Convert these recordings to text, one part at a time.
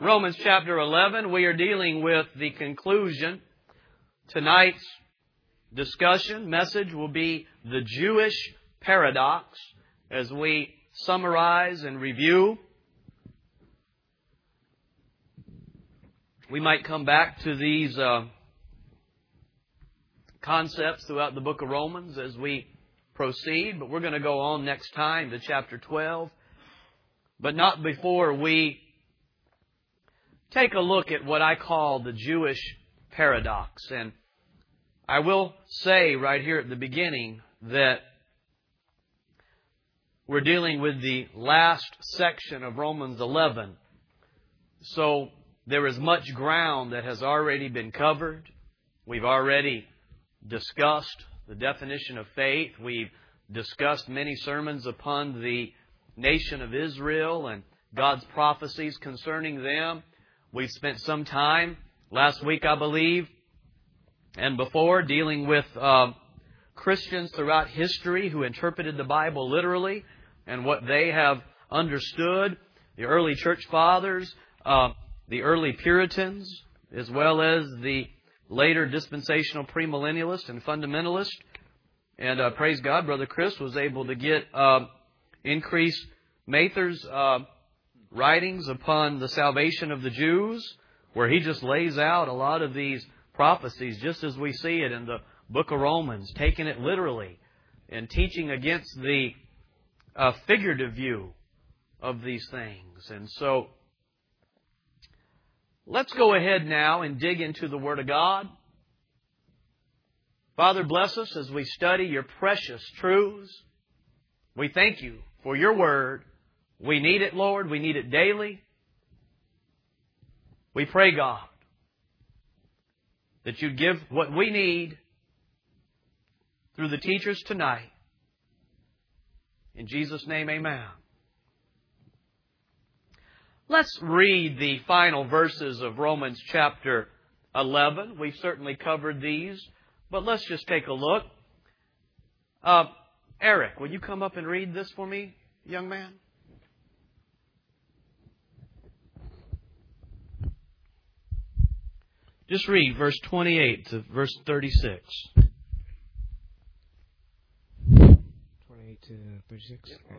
Romans chapter 11, we are dealing with the conclusion. Tonight's discussion, message will be the Jewish paradox as we summarize and review. We might come back to these concepts throughout the book of Romans as we proceed, but we're going to go on next time to chapter 12. But not before we take a look at what I call the Jewish paradox. And I will say right here at the beginning that we're dealing with the last section of Romans 11. So there is much ground that has already been covered. We've already discussed the definition of faith. We've discussed many sermons upon the nation of Israel and God's prophecies concerning them. We've spent some time last week, I believe, and before dealing with Christians throughout history who interpreted the Bible literally and what they have understood. The early church fathers, the early Puritans, as well as the later dispensational premillennialists and fundamentalists. And praise God, Brother Chris was able to get Increase Mather's writings upon the salvation of the Jews, where he just lays out a lot of these prophecies just as we see it in the book of Romans, taking it literally and teaching against the figurative view of these things. And so let's go ahead now and dig into the Word of God. Father, bless us as we study your precious truths. We thank you for your Word. We need it, Lord. We need it daily. We pray, God, that you'd give what we need through the teachers tonight. In Jesus' name, amen. Let's read the final verses of Romans chapter 11. We've certainly covered these, but let's just take a look. Eric, will you come up and read this for me, young man? Just read verse 28 to verse 36. 28 to 36? Okay.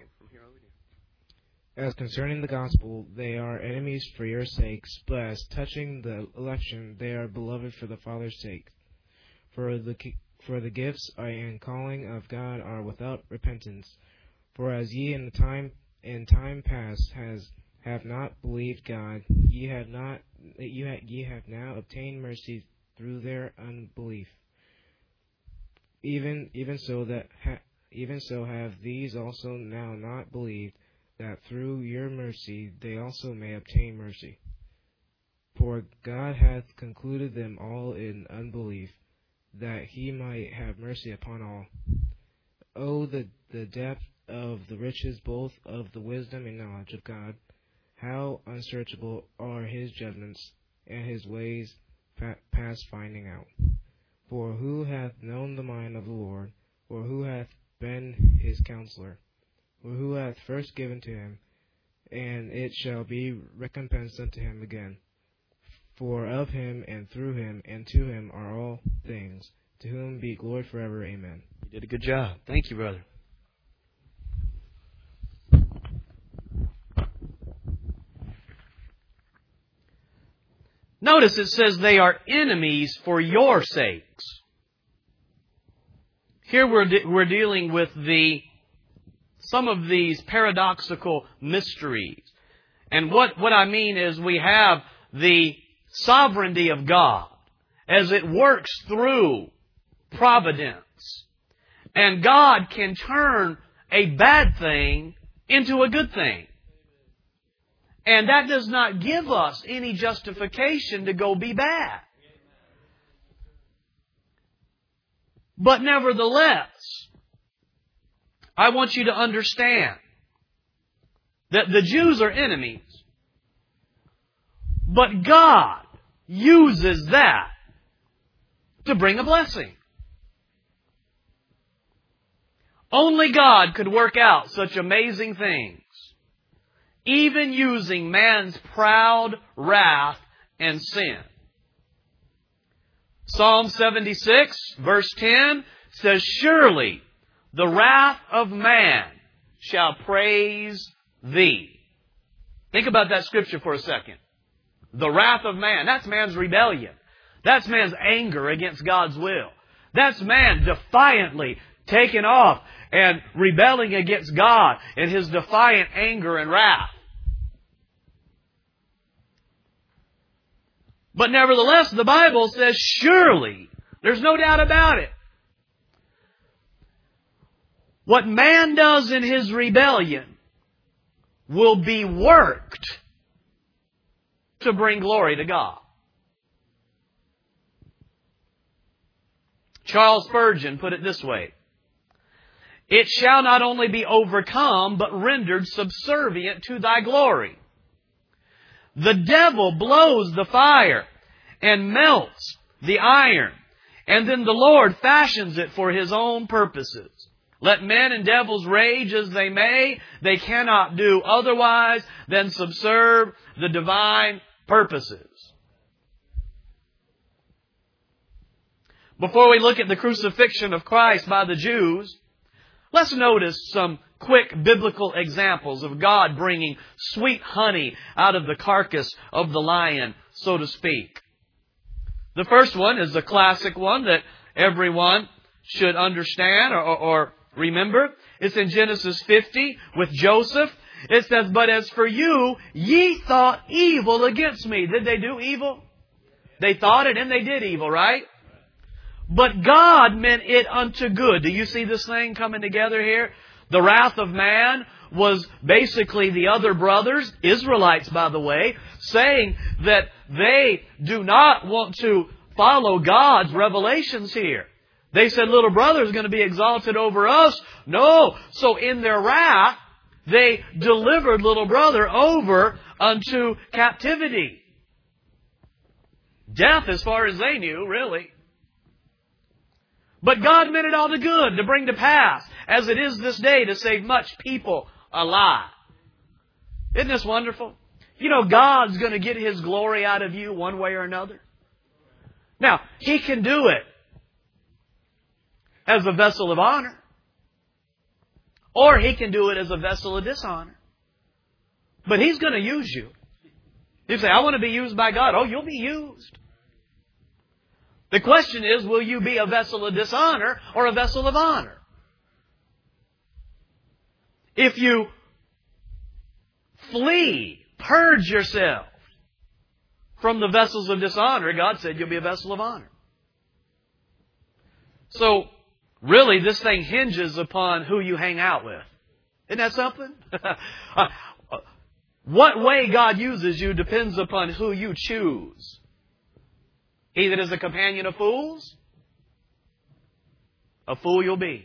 As concerning the gospel, they are enemies for your sakes, but as touching the election, they are beloved for the Father's sake. For the gifts and calling of God are without repentance. For as ye in time past have not believed God, ye have now obtained mercy through their unbelief. Even so have these also now not believed, that through your mercy they also may obtain mercy. For God hath concluded them all in unbelief, that he might have mercy upon all. Oh, the depth of the riches both of the wisdom and knowledge of God! How unsearchable are his judgments, and his ways past finding out. For who hath known the mind of the Lord, or who hath been his counselor, or who hath first given to him, and it shall be recompensed unto him again? For of him, and through him, and to him are all things, to whom be glory forever. Amen. You did a good job. Thank you, brother. Notice it says they are enemies for your sakes. Here we're dealing with some of these paradoxical mysteries. And what I mean is we have the sovereignty of God as it works through providence. And God can turn a bad thing into a good thing. And that does not give us any justification to go be bad. But nevertheless, I want you to understand that the Jews are enemies. But God uses that to bring a blessing. Only God could work out such amazing things even using man's proud wrath and sin. Psalm 76, verse 10 says, "Surely the wrath of man shall praise Thee." Think about that scripture for a second. The wrath of man, that's man's rebellion. That's man's anger against God's will. That's man defiantly taking off and rebelling against God in his defiant anger and wrath. But nevertheless, the Bible says, surely, there's no doubt about it, what man does in his rebellion will be worked to bring glory to God. Charles Spurgeon put it this way: "It shall not only be overcome, but rendered subservient to Thy glory. The devil blows the fire and melts the iron, and then the Lord fashions it for His own purposes. Let men and devils rage as they may, they cannot do otherwise than subserve the divine purposes." Before we look at the crucifixion of Christ by the Jews, let's notice some quick biblical examples of God bringing sweet honey out of the carcass of the lion, so to speak. The first one is the classic one that everyone should understand or remember. It's in Genesis 50 with Joseph. It says, "But as for you, ye thought evil against me." Did they do evil? They thought it and they did evil, right? "But God meant it unto good." Do you see this thing coming together here? The wrath of man was basically the other brothers, Israelites by the way, saying that they do not want to follow God's revelations here. They said little brother is going to be exalted over us. No. So in their wrath, they delivered little brother over unto captivity. Death as far as they knew, really. But God meant it all to good, to bring to pass, as it is this day, to save much people alive. Isn't this wonderful? You know, God's going to get His glory out of you one way or another. Now, He can do it as a vessel of honor, or He can do it as a vessel of dishonor. But He's going to use you. You say, "I want to be used by God." Oh, you'll be used. The question is, will you be a vessel of dishonor or a vessel of honor? If you flee, purge yourself from the vessels of dishonor, God said you'll be a vessel of honor. So, really, this thing hinges upon who you hang out with. Isn't that something? What way God uses you depends upon who you choose. He that is a companion of fools, a fool you'll be.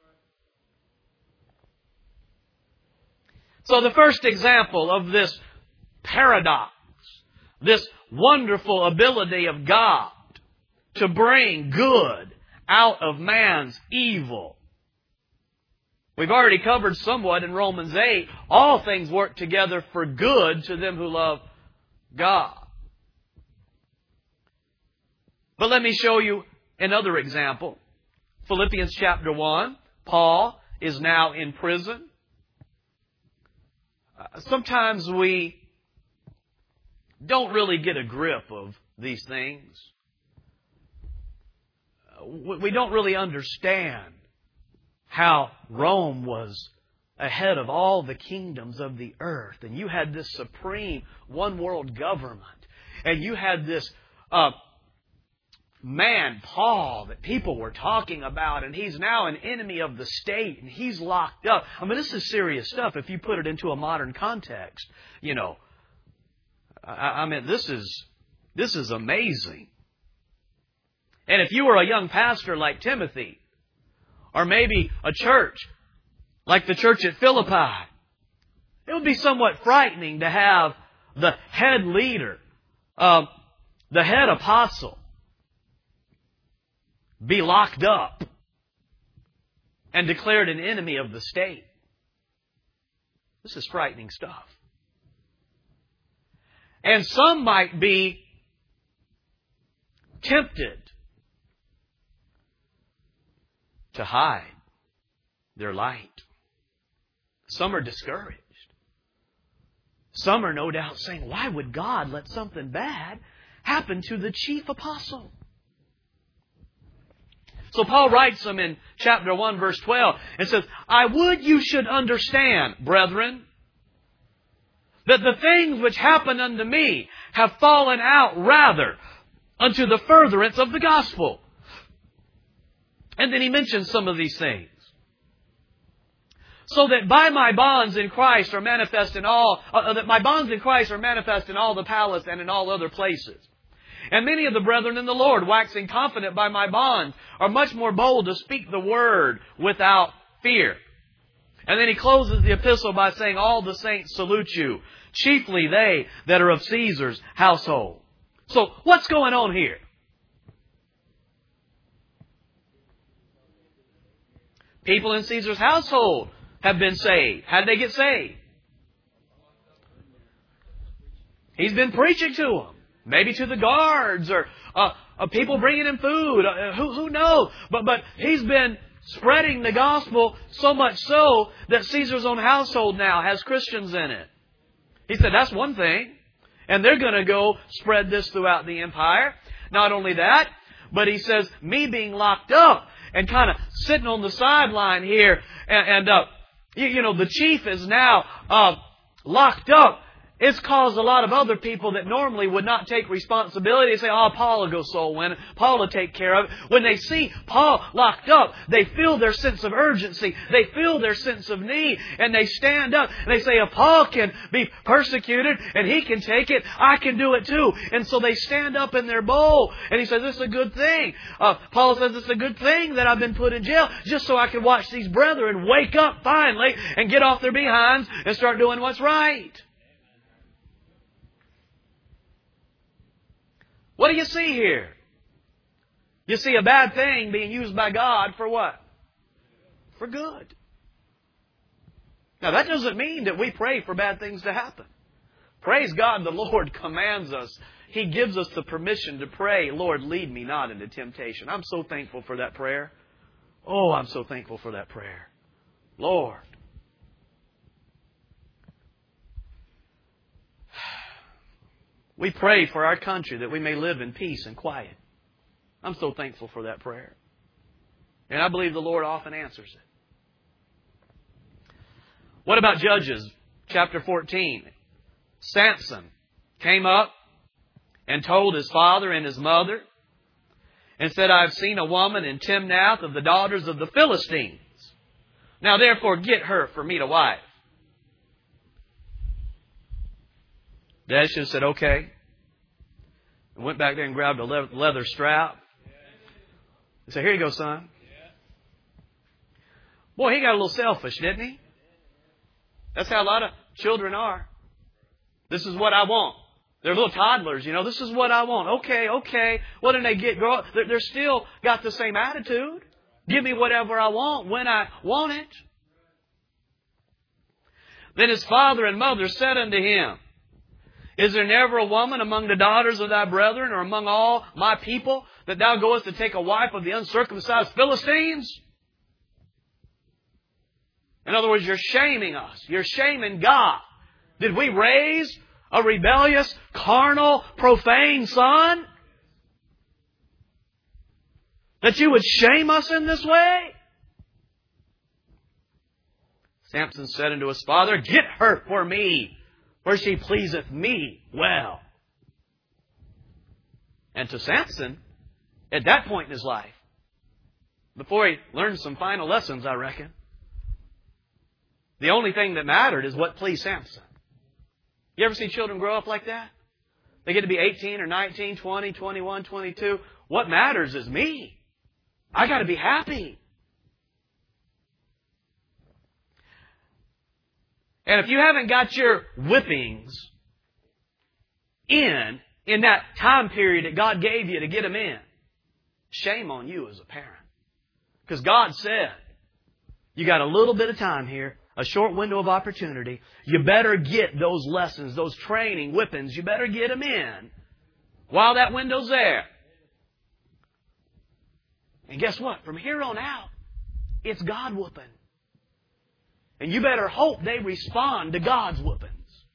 So the first example of this paradox, this wonderful ability of God to bring good out of man's evil. We've already covered somewhat in Romans 8. All things work together for good to them who love God. But let me show you another example. Philippians chapter 1. Paul is now in prison. Sometimes we don't really get a grip of these things. We don't really understand how Rome was ahead of all the kingdoms of the earth. And you had this supreme one world government. And you had this man, Paul, that people were talking about, and he's now an enemy of the state, and he's locked up. I mean, this is serious stuff if you put it into a modern context. You know, I mean, this is amazing. And if you were a young pastor like Timothy, or maybe a church like the church at Philippi, it would be somewhat frightening to have the head leader, the head apostle, be locked up and declared an enemy of the state. This is frightening stuff. And some might be tempted to hide their light. Some are discouraged. Some are no doubt saying, why would God let something bad happen to the chief apostle? So Paul writes them in chapter 1, verse 12, and says, I would you should understand, brethren, that the things which happened unto me have fallen out rather unto the furtherance of the gospel. And then he mentions some of these things. So that by my bonds in Christ are manifest in all, that my bonds in Christ are manifest in all the palace and in all other places. And many of the brethren in the Lord, waxing confident by my bonds, are much more bold to speak the word without fear. And then he closes the epistle by saying, all the saints salute you, chiefly they that are of Caesar's household. So what's going on here? People in Caesar's household have been saved. How did they get saved? He's been preaching to them. Maybe to the guards or people bringing him food. Who knows? But he's been spreading the gospel so much so that Caesar's own household now has Christians in it. He said, that's one thing. And they're going to go spread this throughout the empire. Not only that, but he says, me being locked up and kind of sitting on the sideline here and the chief is now locked up. It's caused a lot of other people that normally would not take responsibility. They say, Paul will go soul winning. Paul will take care of it. When they see Paul locked up, they feel their sense of urgency. They feel their sense of need. And they stand up and they say, if Paul can be persecuted and he can take it, I can do it too. And so they stand up in their bowl. And he says, this is a good thing. Paul says, it's a good thing that I've been put in jail just so I can watch these brethren wake up finally and get off their behinds and start doing what's right. What do you see here? You see a bad thing being used by God for what? For good. Now that doesn't mean that we pray for bad things to happen. Praise God, the Lord commands us. He gives us the permission to pray, Lord, lead me not into temptation. I'm so thankful for that prayer. Oh, I'm so thankful for that prayer. Lord. We pray for our country that we may live in peace and quiet. I'm so thankful for that prayer. And I believe the Lord often answers it. What about Judges chapter 14? Samson came up and told his father and his mother and said, I have seen a woman in Timnath of the daughters of the Philistines. Now therefore get her for me to wife. Dad should have said, okay. And went back there and grabbed a leather strap. He said, here you go, son. Boy, he got a little selfish, didn't he? That's how a lot of children are. This is what I want. They're little toddlers, This is what I want. Okay. What did they get? Grow up? They're still got the same attitude. Give me whatever I want when I want it. Then his father and mother said unto him, is there never a woman among the daughters of thy brethren or among all my people that thou goest to take a wife of the uncircumcised Philistines? In other words, you're shaming us. You're shaming God. Did we raise a rebellious, carnal, profane son? That you would shame us in this way? Samson said unto his father, get her for me, for she pleaseth me well. And to Samson, at that point in his life, before he learned some final lessons, I reckon, the only thing that mattered is what pleased Samson. You ever see children grow up like that? They get to be 18 or 19, 20, 21, 22. What matters is me. I got to be happy. And if you haven't got your whippings in that time period that God gave you to get them in, shame on you as a parent. Because God said, you got a little bit of time here. a short window of opportunity. You better get those lessons, those training whippings. You better get them in while that window's there. And guess what? From here on out, it's God whooping. And you better hope they respond to God's whoopings.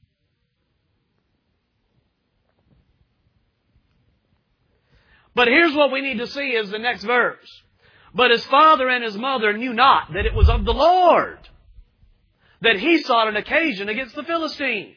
But here's what we need to see is the next verse. But his father and his mother knew not that it was of the Lord that he sought an occasion against the Philistines.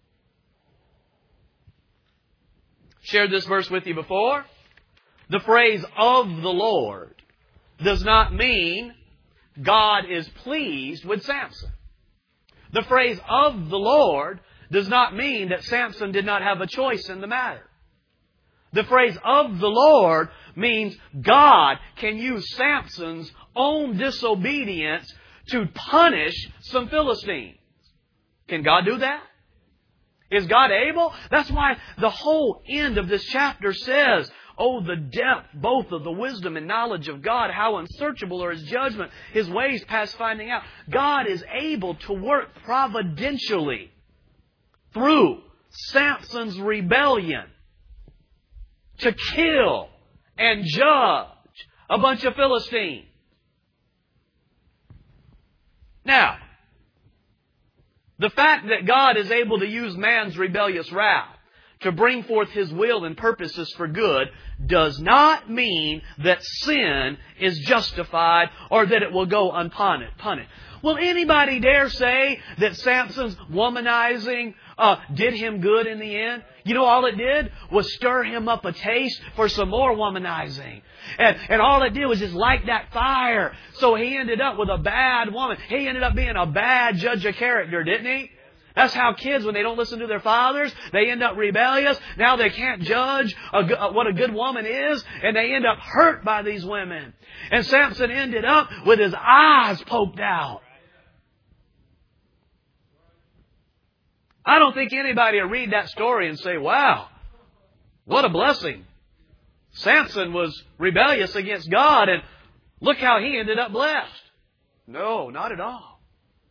Shared this verse with you before. The phrase of the Lord does not mean God is pleased with Samson. The phrase of the Lord does not mean that Samson did not have a choice in the matter. The phrase of the Lord means God can use Samson's own disobedience to punish some Philistines. Can God do that? Is God able? That's why the whole end of this chapter says, oh, the depth both of the wisdom and knowledge of God, how unsearchable are His judgment, His ways past finding out. God is able to work providentially through Samson's rebellion to kill and judge a bunch of Philistines. Now, the fact that God is able to use man's rebellious wrath to bring forth His will and purposes for good does not mean that sin is justified or that it will go unpunished. Will anybody dare say that Samson's womanizing did him good in the end? You know, all it did was stir him up a taste for some more womanizing. And all it did was just light that fire. So he ended up with a bad woman. He ended up being a bad judge of character, didn't he? That's how kids, when they don't listen to their fathers, they end up rebellious. Now they can't judge what a good woman is, and they end up hurt by these women. And Samson ended up with his eyes poked out. I don't think anybody will read that story and say, wow, what a blessing. Samson was rebellious against God, and look how he ended up blessed. No, not at all.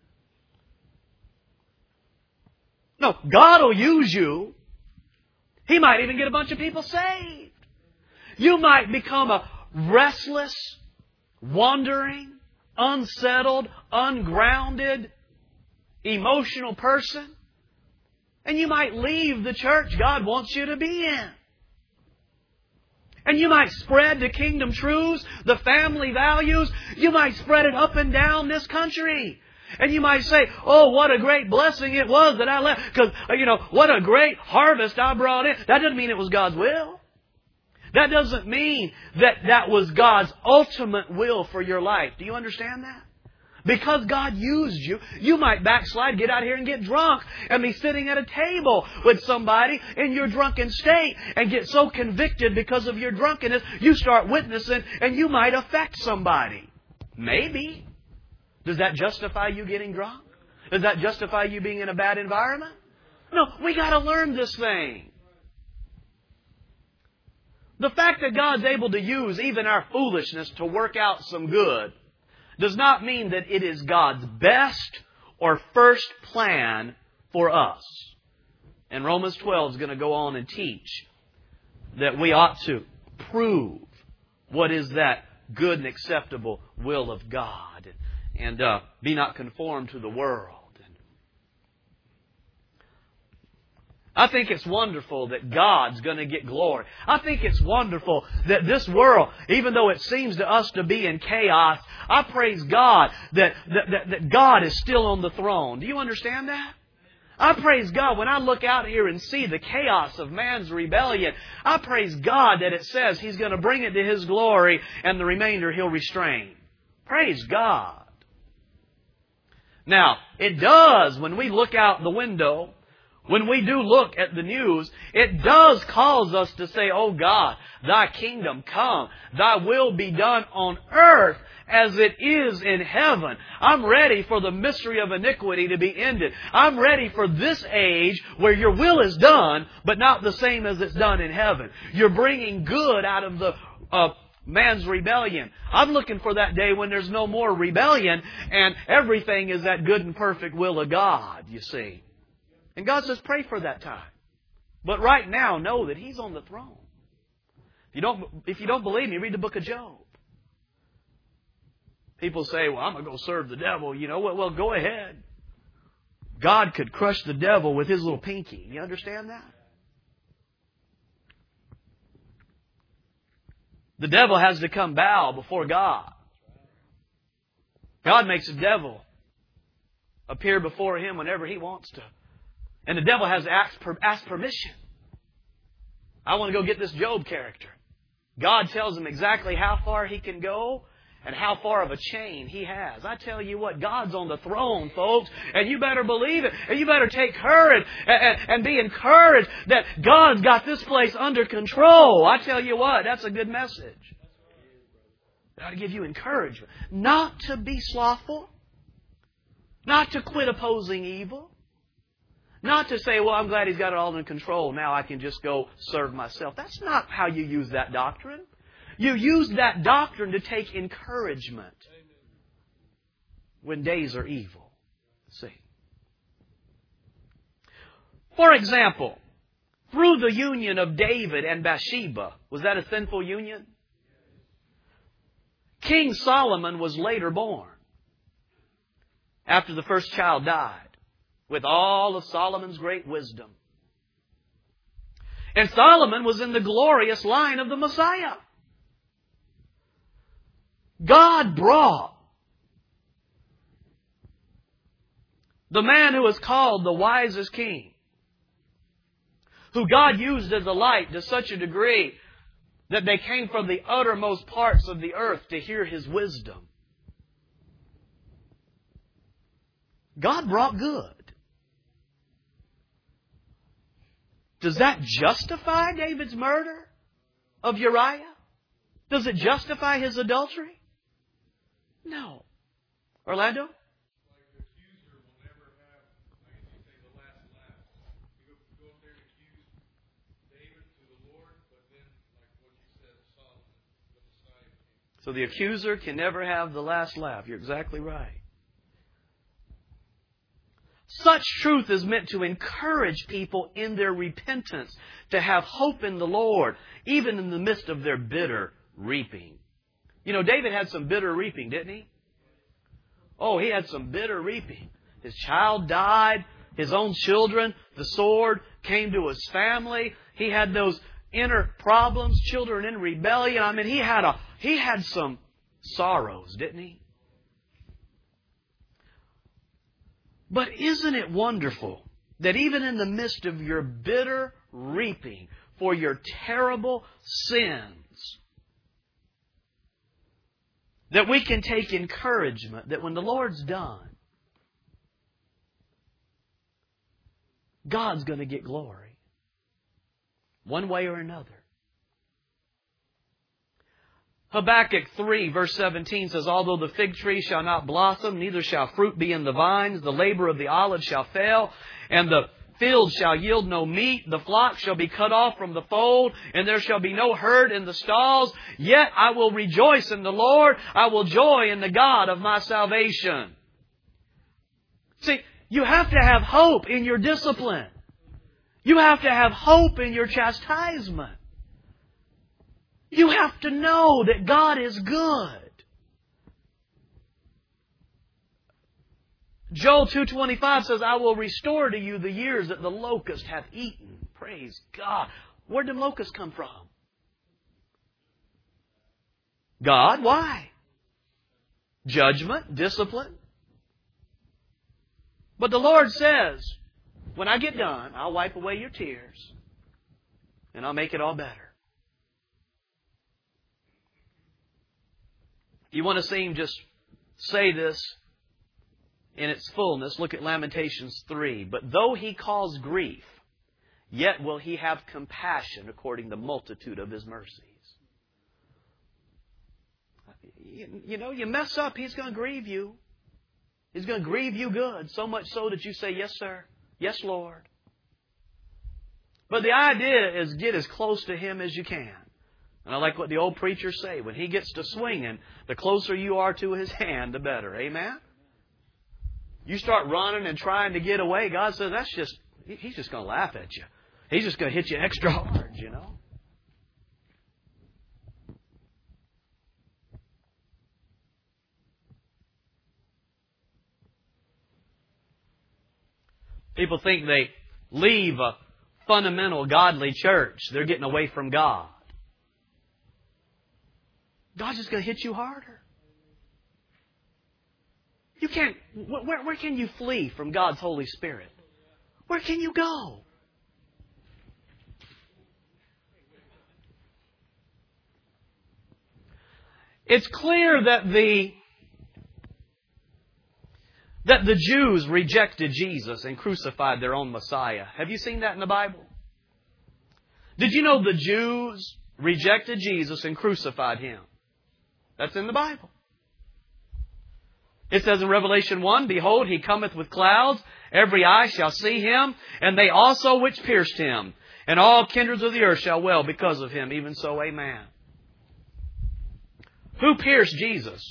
No, God will use you. He might even get a bunch of people saved. You might become a restless, wandering, unsettled, ungrounded, emotional person. And you might leave the church God wants you to be in. And you might spread the kingdom truths, the family values. You might spread it up and down this country. And you might say, oh, what a great blessing it was that I left. Because, what a great harvest I brought in. That doesn't mean it was God's will. That doesn't mean that that was God's ultimate will for your life. Do you understand that? Because God used you, you might backslide, get out here and get drunk and be sitting at a table with somebody in your drunken state and get so convicted because of your drunkenness, you start witnessing and you might affect somebody. Maybe. Does that justify you getting drunk? Does that justify you being in a bad environment? No, we got to learn this thing. The fact that God's able to use even our foolishness to work out some good does not mean that it is God's best or first plan for us. And Romans 12 is going to go on and teach that we ought to prove what is that good and acceptable will of God. And be not conformed to the world. I think it's wonderful that God's going to get glory. I think it's wonderful that this world, even though it seems to us to be in chaos, I praise God that God is still on the throne. Do you understand that? I praise God when I look out here and see the chaos of man's rebellion. I praise God that it says He's going to bring it to His glory and the remainder He'll restrain. Praise God. Now, it does, when we look out the window, when we do look at the news, it does cause us to say, oh God, Thy kingdom come. Thy will be done on earth as it is in heaven. I'm ready for the mystery of iniquity to be ended. I'm ready for this age where your will is done, but not the same as it's done in heaven. You're bringing good out of the man's rebellion. I'm looking for that day when there's no more rebellion and everything is that good and perfect will of God, you see. And God says, pray for that time. But right now, know that He's on the throne. If you don't believe me, read the book of Job. People say, well, I'm going to go serve the devil. You know, well, go ahead. God could crush the devil with His little pinky. You understand that? The devil has to come bow before God. God makes the devil appear before Him whenever He wants to. And the devil has to ask permission. I want to go get this Job character. God tells him exactly how far he can go and how far of a chain he has. I tell you what, God's on the throne, folks, and you better believe it. And you better take courage and be encouraged that God's got this place under control. I tell you what, that's a good message. It ought to give you encouragement. Not to be slothful. Not to quit opposing evil. Not to say, well, I'm glad He's got it all in control. Now I can just go serve myself. That's not how you use that doctrine. You use that doctrine to take encouragement when days are evil. See. For example, through the union of David and Bathsheba, was that a sinful union? King Solomon was later born after the first child died, with all of Solomon's great wisdom. And Solomon was in the glorious line of the Messiah. God brought the man who was called the wisest king, who God used as a light to such a degree that they came from the uttermost parts of the earth to hear His wisdom. God brought good. Does that justify David's murder of Uriah? Does it justify his adultery? No. Orlando? So the accuser can never have the last laugh. You're exactly right. Such truth is meant to encourage people in their repentance, to have hope in the Lord, even in the midst of their bitter reaping. You know, David had some bitter reaping, didn't he? Oh, he had some bitter reaping. His child died, his own children, the sword came to his family. He had those inner problems, children in rebellion. I mean, he had some sorrows, didn't he? But isn't it wonderful that even in the midst of your bitter reaping for your terrible sins, that we can take encouragement that when the Lord's done, God's going to get glory, one way or another. Habakkuk 3 verse 17 says, although the fig tree shall not blossom, neither shall fruit be in the vines, the labor of the olive shall fail, and the field shall yield no meat, the flock shall be cut off from the fold, and there shall be no herd in the stalls, yet I will rejoice in the Lord, I will joy in the God of my salvation. See, you have to have hope in your discipline. You have to have hope in your chastisement. You have to know that God is good. Joel 2:25 says, I will restore to you the years that the locust hath eaten. Praise God. Where did locusts come from? God. Why? Judgment, discipline. But the Lord says, when I get done, I'll wipe away your tears and I'll make it all better. If you want to see Him just say this in its fullness, look at Lamentations 3. But though He cause grief, yet will He have compassion according to the multitude of His mercies. You know, you mess up, He's going to grieve you. He's going to grieve you good, so much so that you say, yes, sir. Yes, Lord. But the idea is get as close to Him as you can And I like what the old preachers say. When He gets to swinging, the closer you are to His hand, the better. Amen? You start running and trying to get away, God says, He's just going to laugh at you. He's just going to hit you extra hard, you know. People think they leave a fundamental godly church, they're getting away from God. God's just going to hit you harder. You can't. Where can you flee from God's Holy Spirit? Where can you go? It's clear that the Jews rejected Jesus and crucified their own Messiah. Have you seen that in the Bible? Did you know the Jews rejected Jesus and crucified Him? That's in the Bible. It says in Revelation 1, Behold, He cometh with clouds, every eye shall see Him, and they also which pierced Him, and all kindreds of the earth shall wail because of Him. Even so, amen. Who pierced Jesus?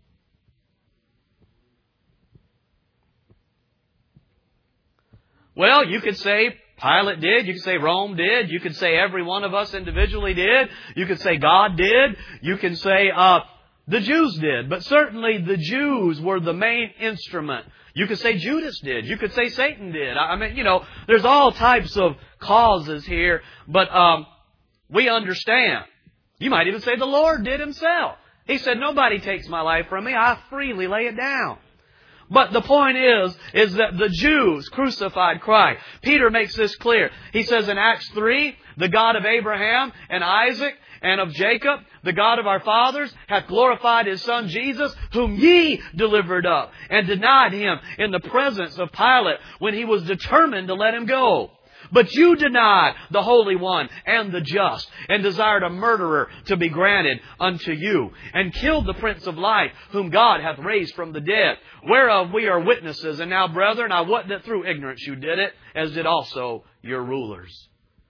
Well, you could say Pilate did. You could say Rome did. You could say every one of us individually did. You could say God did. You can say the Jews did. But certainly the Jews were the main instrument. You could say Judas did. You could say Satan did. I mean, there's all types of causes here. But we understand. You might even say the Lord did Himself. He said, nobody takes my life from me. I freely lay it down. But the point is that the Jews crucified Christ. Peter makes this clear. He says in Acts 3, the God of Abraham and Isaac and of Jacob, the God of our fathers, hath glorified His Son Jesus, whom ye delivered up and denied Him in the presence of Pilate when he was determined to let Him go. But you denied the Holy One and the just, and desired a murderer to be granted unto you, and killed the Prince of Life, whom God hath raised from the dead, whereof we are witnesses. And now, brethren, I wot that through ignorance you did it, as did also your rulers.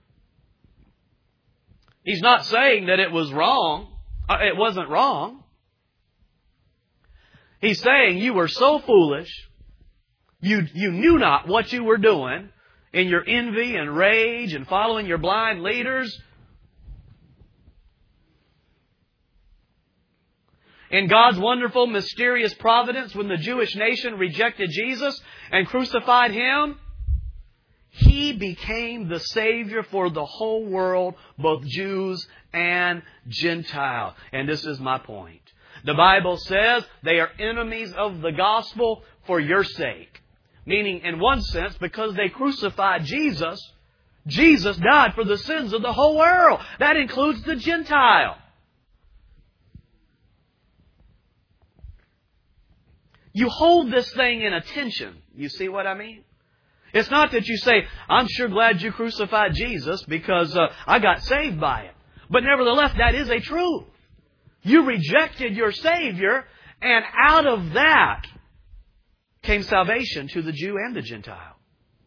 He's not saying that it was wrong. It wasn't wrong. He's saying you were so foolish, you knew not what you were doing, in your envy and rage and following your blind leaders. In God's wonderful, mysterious providence, when the Jewish nation rejected Jesus and crucified Him, He became the Savior for the whole world, both Jews and Gentile. And this is my point. The Bible says they are enemies of the gospel for your sake. Meaning, in one sense, because they crucified Jesus, Jesus died for the sins of the whole world. That includes the Gentile. You hold this thing in attention. You see what I mean? It's not that you say, I'm sure glad you crucified Jesus because I got saved by it. But nevertheless, that is a truth. You rejected your Savior, and out of that came salvation to the Jew and the Gentile.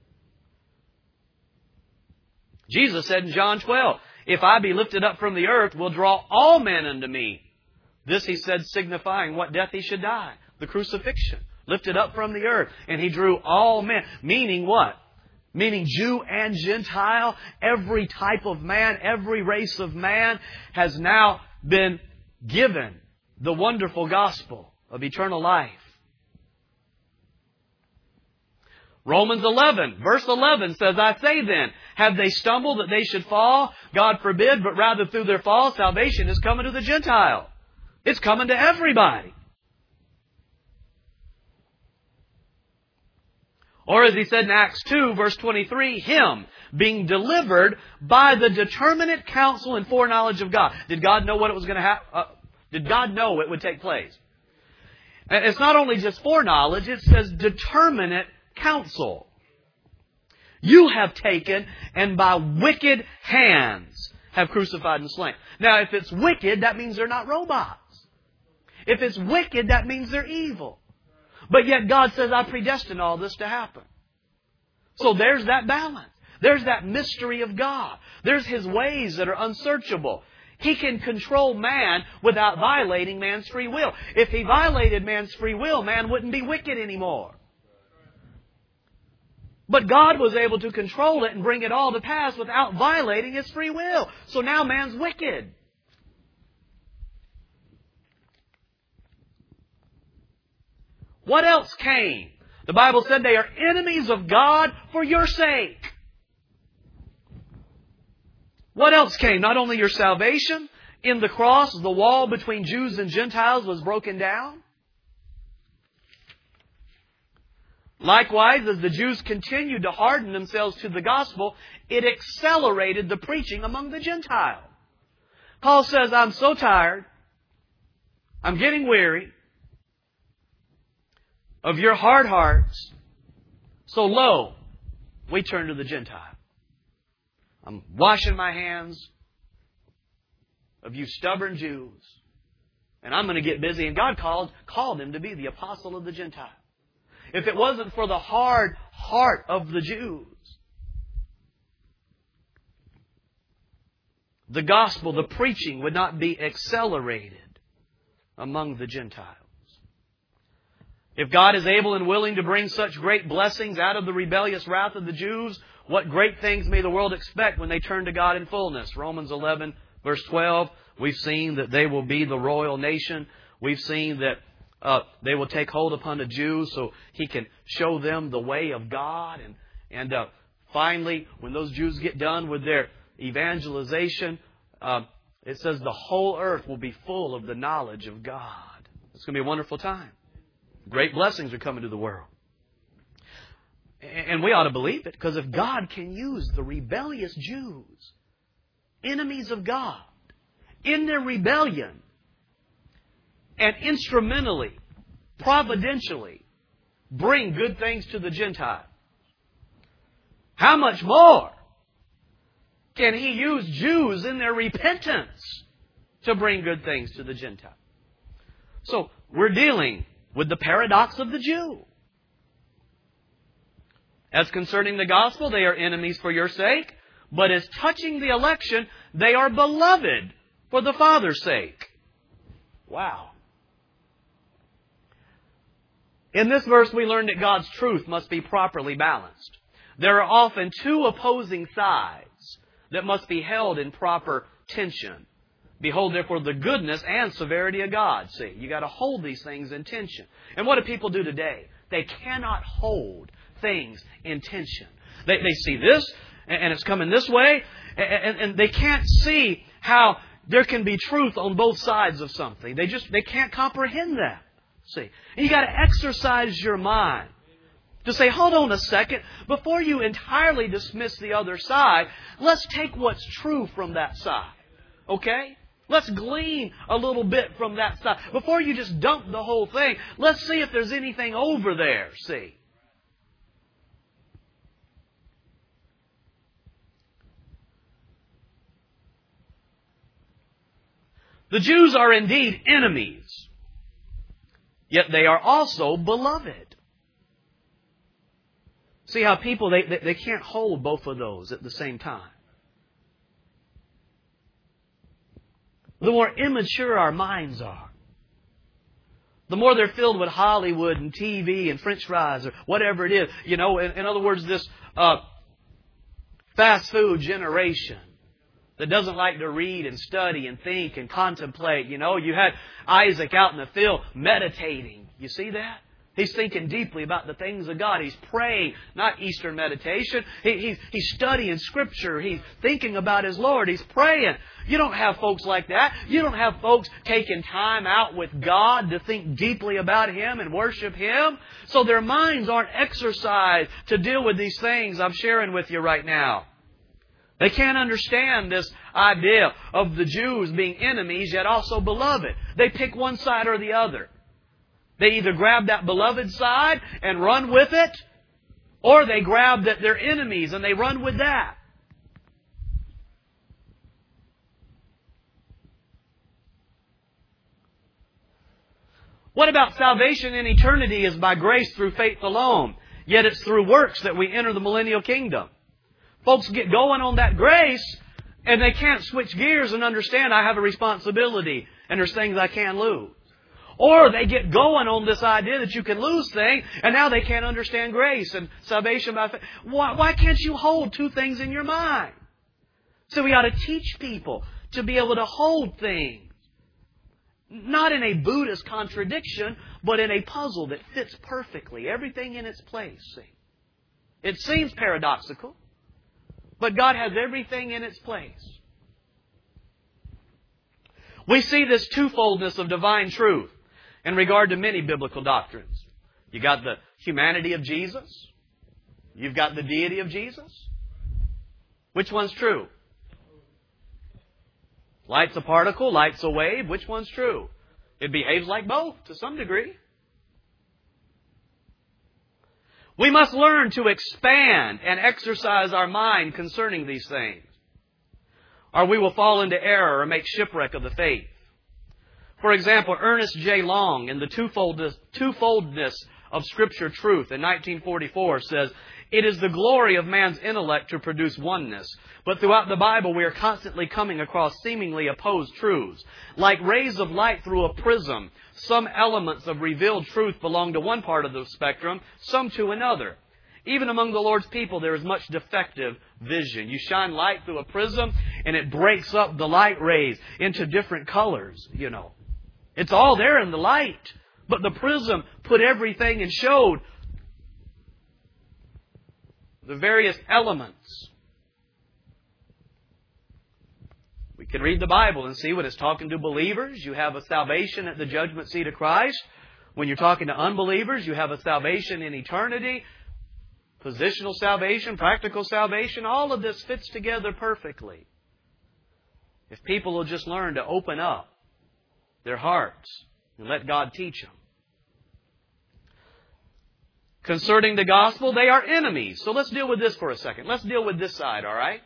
Jesus said in John 12, If I be lifted up from the earth, will draw all men unto me. This He said, signifying what death He should die. The crucifixion. Lifted up from the earth. And He drew all men. Meaning what? Meaning Jew and Gentile. Every type of man, every race of man has now been given the wonderful gospel of eternal life. Romans 11, verse 11 says, I say then, have they stumbled that they should fall? God forbid, but rather through their fall, salvation is coming to the Gentile. It's coming to everybody. Or as He said in Acts 2, verse 23, Him being delivered by the determinate counsel and foreknowledge of God. Did God know what it was going to happen? Did God know it would take place? And it's not only just foreknowledge, it says determinate counsel. You have taken and by wicked hands have crucified and slain. Now, if it's wicked, that means they're not robots. If it's wicked, that means they're evil. But yet God says, I predestined all this to happen. So there's that balance. There's that mystery of God. There's His ways that are unsearchable. He can control man without violating man's free will. If He violated man's free will, man wouldn't be wicked anymore. But God was able to control it and bring it all to pass without violating His free will. So now man's wicked. What else came? The Bible said they are enemies of God for your sake. What else came? Not only your salvation, in the cross, the wall between Jews and Gentiles was broken down. Likewise, as the Jews continued to harden themselves to the gospel, it accelerated the preaching among the Gentiles. Paul says, I'm so tired, I'm getting weary of your hard hearts. So lo, we turn to the Gentile. I'm washing my hands of you stubborn Jews. And I'm going to get busy. And God called him to be the apostle of the Gentiles. If it wasn't for the hard heart of the Jews, the gospel, the preaching would not be accelerated among the Gentiles. If God is able and willing to bring such great blessings out of the rebellious wrath of the Jews, what great things may the world expect when they turn to God in fullness? Romans 11, verse 12, we've seen that they will be the royal nation. We've seen that they will take hold upon the Jews so He can show them the way of God. And finally, when those Jews get done with their evangelization, it says the whole earth will be full of the knowledge of God. It's going to be a wonderful time. Great blessings are coming to the world. And we ought to believe it, because if God can use the rebellious Jews, enemies of God, in their rebellion, and instrumentally, providentially, bring good things to the Gentiles, how much more can He use Jews in their repentance to bring good things to the Gentiles? So, we're dealing with the paradox of the Jew. As concerning the gospel, they are enemies for your sake. But as touching the election, they are beloved for the Father's sake. Wow. In this verse, we learn that God's truth must be properly balanced. There are often two opposing sides that must be held in proper tension. Behold, therefore, the goodness and severity of God. See, you got to hold these things in tension. And what do people do today? They cannot hold things in tension. They see this, and it's coming this way, and they can't see how there can be truth on both sides of something. They can't comprehend that. See, and you got to exercise your mind to say, hold on a second, before you entirely dismiss the other side, let's take what's true from that side. Okay? Let's glean a little bit from that side. Before you just dump the whole thing, let's see if there's anything over there, see. The Jews are indeed enemies, yet they are also beloved. See how people, they can't hold both of those at the same time. The more immature our minds are, the more they're filled with Hollywood and TV and French fries or whatever it is. You know, in other words, this fast food generation that doesn't like to read and study and think and contemplate. You know, you had Isaac out in the field meditating. You see that? He's thinking deeply about the things of God. He's praying, not Eastern meditation. He's studying Scripture. He's thinking about his Lord. He's praying. You don't have folks like that. You don't have folks taking time out with God to think deeply about Him and worship Him. So their minds aren't exercised to deal with these things I'm sharing with you right now. They can't understand this idea of the Jews being enemies yet also beloved. They pick one side or the other. They either grab that beloved side and run with it, or they grab that they're enemies and they run with that. What about salvation in eternity is by grace through faith alone, yet it's through works that we enter the millennial kingdom. Folks get going on that grace, And they can't switch gears and understand I have a responsibility and there's things I can't lose. Or they get going on this idea that you can lose things, and now they can't understand grace and salvation by faith. Why can't you hold two things in your mind? So we ought to teach people to be able to hold things. Not in a Buddhist contradiction, but in a puzzle that fits perfectly. Everything in its place. See? It seems paradoxical, but God has everything in its place. We see this twofoldness of divine truth in regard to many biblical doctrines. You got the humanity of Jesus. You've got the deity of Jesus. Which one's true? Light's a particle, light's a wave. Which one's true? It behaves like both to some degree. We must learn to expand and exercise our mind concerning these things, or we will fall into error or make shipwreck of the faith. For example, Ernest J. Long, in the twofoldness of Scripture truth in 1944, says, "It is the glory of man's intellect to produce oneness. But throughout the Bible, we are constantly coming across seemingly opposed truths. Like rays of light through a prism, some elements of revealed truth belong to one part of the spectrum, some to another. Even among the Lord's people, there is much defective vision. You shine light through a prism, and it breaks up the light rays into different colors, you know. It's all there in the light. But the prism put everything and showed the various elements. We can read the Bible and see when it's talking to believers, you have a salvation at the judgment seat of Christ. When you're talking to unbelievers, you have a salvation in eternity. Positional salvation, practical salvation, all of this fits together perfectly. If people will just learn to open up their hearts and let God teach them. Concerning the gospel, they are enemies. So let's deal with this for a second. Let's deal with this side, all right?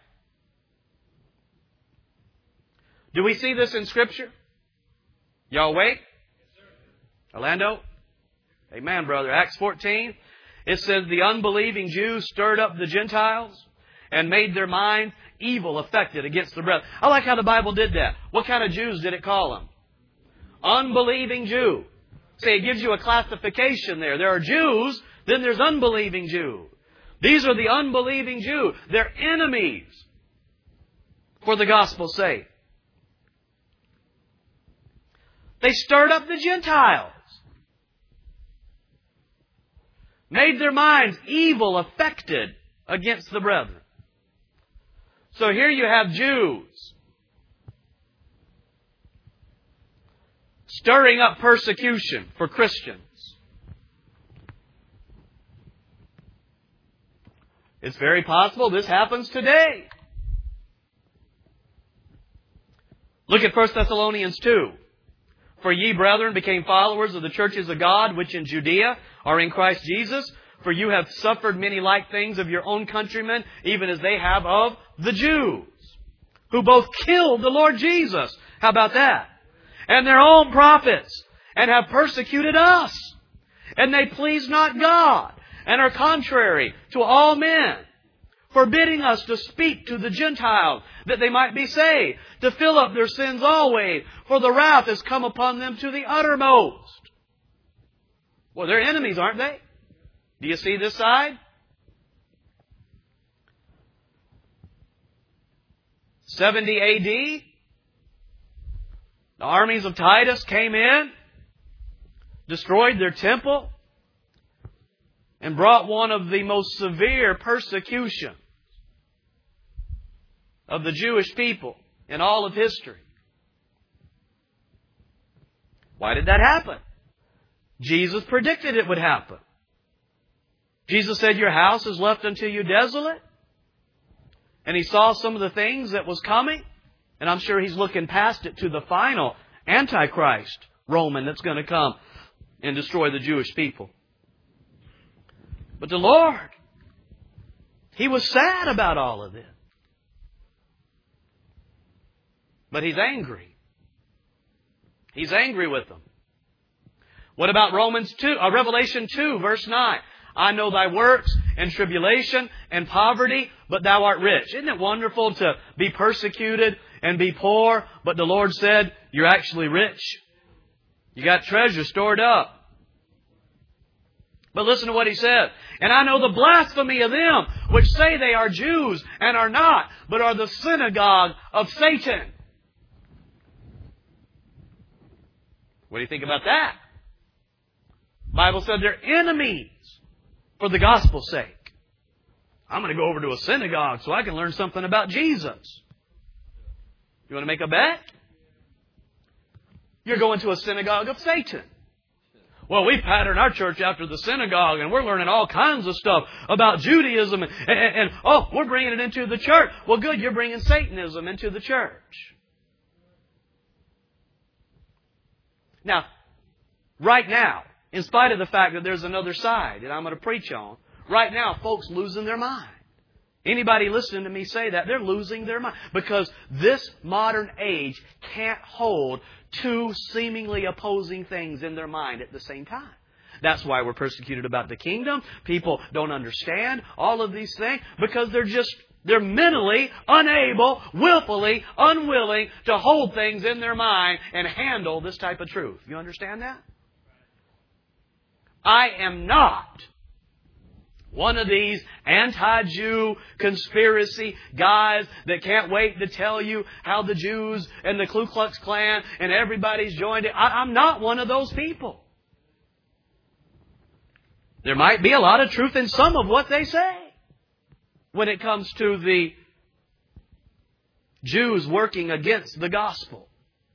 Do we see this in Scripture? Y'all awake? Orlando? Amen, brother. Acts 14. It says, the unbelieving Jews stirred up the Gentiles and made their minds evil affected against the brethren. I like how the Bible did that. What kind of Jews did it call them? Unbelieving Jew. See, it gives you a classification there. There are Jews, then there's unbelieving Jews. These are the unbelieving Jews. They're enemies for the gospel's sake. They stirred up the Gentiles. Made their minds evil affected against the brethren. So here you have Jews stirring up persecution for Christians. It's very possible this happens today. Look at 1 Thessalonians 2. For ye, brethren, became followers of the churches of God, which in Judea are in Christ Jesus. For you have suffered many like things of your own countrymen, even as they have of the Jews, who both killed the Lord Jesus. How about that? And their own prophets, and have persecuted us. And they please not God, and are contrary to all men, forbidding us to speak to the Gentiles, that they might be saved, to fill up their sins always, for the wrath has come upon them to the uttermost. Well, they're enemies, aren't they? Do you see this side? 70 A.D., the armies of Titus came in, destroyed their temple, and brought one of the most severe persecutions of the Jewish people in all of history. Why did that happen? Jesus predicted it would happen. Jesus said, your house is left unto you desolate. And He saw some of the things that was coming. And I'm sure He's looking past it to the final Antichrist Roman that's going to come and destroy the Jewish people. But the Lord, He was sad about all of this. But He's angry. He's angry with them. What about Revelation 2, verse 9? I know thy works and tribulation and poverty, but thou art rich. Isn't it wonderful to be persecuted and be poor, but the Lord said, you're actually rich. You got treasure stored up. But listen to what He said. And I know the blasphemy of them which say they are Jews and are not, but are the synagogue of Satan. What do you think about that? The Bible said they're enemies for the gospel's sake. I'm going to go over to a synagogue so I can learn something about Jesus. You want to make a bet? You're going to a synagogue of Satan. Well, we pattern our church after the synagogue and we're learning all kinds of stuff about Judaism and we're bringing it into the church. Well, good, you're bringing Satanism into the church. Now, right now, in spite of the fact that there's another side that I'm going to preach on, right now, folks losing their mind. Anybody listening to me say that, they're losing their mind. Because this modern age can't hold two seemingly opposing things in their mind at the same time. That's why we're persecuted about the kingdom. People don't understand all of these things because they're mentally unable, willfully unwilling to hold things in their mind and handle this type of truth. You understand that? I am not one of these anti-Jew conspiracy guys that can't wait to tell you how the Jews and the Ku Klux Klan and everybody's joined it. I'm not one of those people. There might be a lot of truth in some of what they say when it comes to the Jews working against the gospel.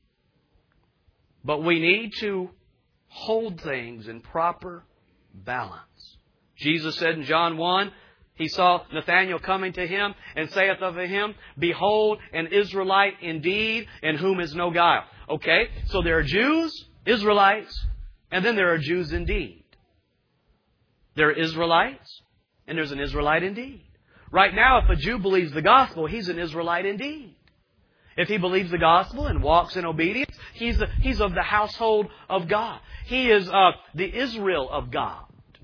But we need to hold things in proper balance. Jesus said in John 1, He saw Nathanael coming to Him and saith of him, Behold, an Israelite indeed, in whom is no guile. Okay, so there are Jews, Israelites, and then there are Jews indeed. There are Israelites, and there's an Israelite indeed. Right now, if a Jew believes the gospel, he's an Israelite indeed. If he believes the gospel and walks in obedience, he's of the household of God. He is the Israel of God.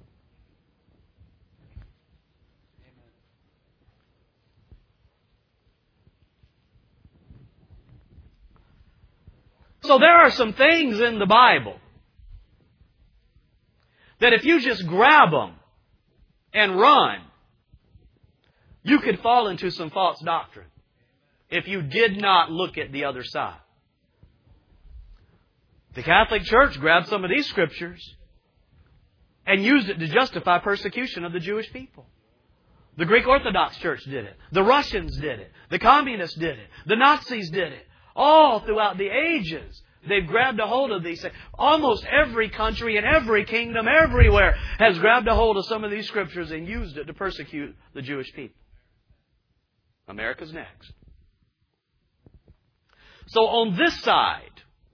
So there are some things in the Bible that if you just grab them and run, you could fall into some false doctrine if you did not look at the other side. The Catholic Church grabbed some of these scriptures and used it to justify persecution of the Jewish people. The Greek Orthodox Church did it. The Russians did it. The Communists did it. The Nazis did it. All throughout the ages, they've grabbed a hold of these things. Almost every country and every kingdom everywhere has grabbed a hold of some of these scriptures and used it to persecute the Jewish people. America's next. So on this side,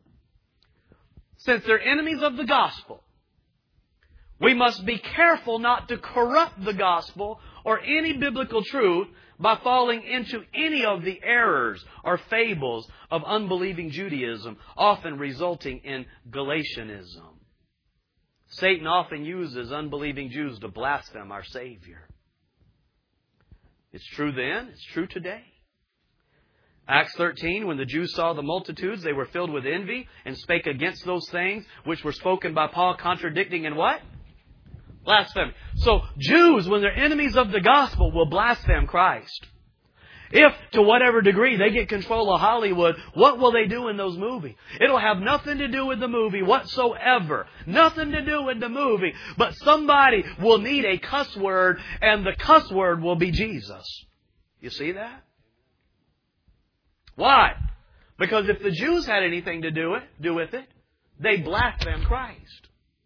since they're enemies of the gospel, we must be careful not to corrupt the gospel or any biblical truth by falling into any of the errors or fables of unbelieving Judaism, often resulting in Galatianism. Satan often uses unbelieving Jews to blaspheme our Savior. It's true then, it's true today. Acts 13, when the Jews saw the multitudes, they were filled with envy and spake against those things which were spoken by Paul, contradicting in what? Blasphemy. So Jews, when they're enemies of the gospel, will blaspheme Christ. If, to whatever degree, they get control of Hollywood, what will they do in those movies? It'll have nothing to do with the movie whatsoever. Nothing to do with the movie. But somebody will need a cuss word, and the cuss word will be Jesus. You see that? Why? Because if the Jews had anything to do with it, they blaspheme Christ.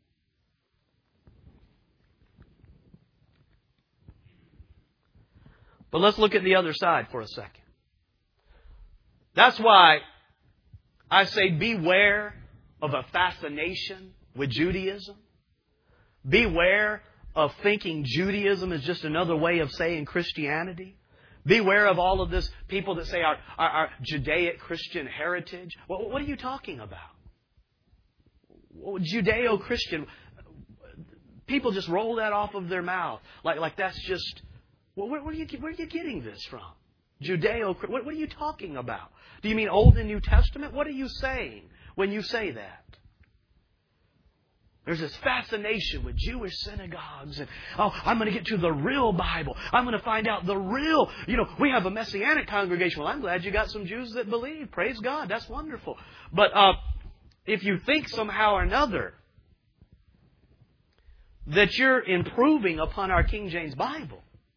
But let's look at the other side for a second. That's why I say beware of a fascination with Judaism. Beware of thinking Judaism is just another way of saying Christianity. Beware of all of this people that say our Judaic Christian heritage. What are you talking about? Judeo-Christian. people just roll that off of their mouth. Like that's just, well, where are you getting this from? Judeo, what are you talking about? Do you mean Old and New Testament? What are you saying when you say that? There's this fascination with Jewish synagogues and, I'm going to get to the real Bible. I'm going to find out the real, we have a Messianic congregation. Well, I'm glad you got some Jews that believe. Praise God. That's wonderful. But if you think somehow or another that you're improving upon our King James Bible,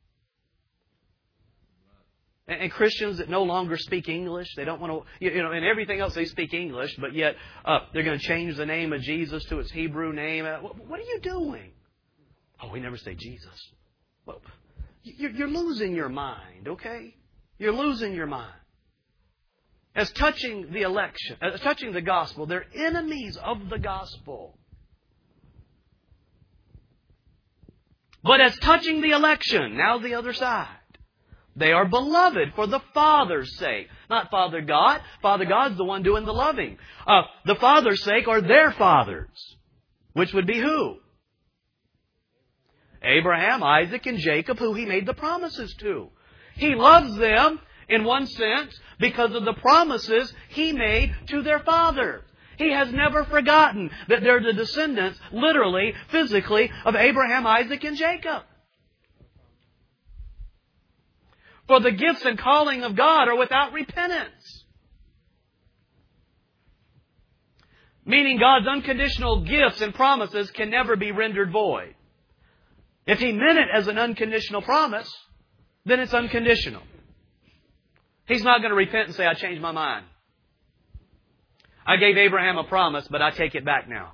and Christians that no longer speak English, they don't want to, and everything else they speak English, but yet they're going to change the name of Jesus to its Hebrew name. What are you doing? Oh, we never say Jesus. Well, you're losing your mind, okay? You're losing your mind. As touching the election, touching the gospel, they're enemies of the gospel. But as touching the election, now the other side. They are beloved for the Father's sake. Not Father God. Father God's the one doing the loving. The Father's sake are their fathers. Which would be who? Abraham, Isaac, and Jacob, who He made the promises to. He loves them, in one sense, because of the promises He made to their father. He has never forgotten that they're the descendants, literally, physically, of Abraham, Isaac, and Jacob. For the gifts and calling of God are without repentance. Meaning God's unconditional gifts and promises can never be rendered void. If He meant it as an unconditional promise, then it's unconditional. He's not going to repent and say, I changed my mind. I gave Abraham a promise, but I take it back now.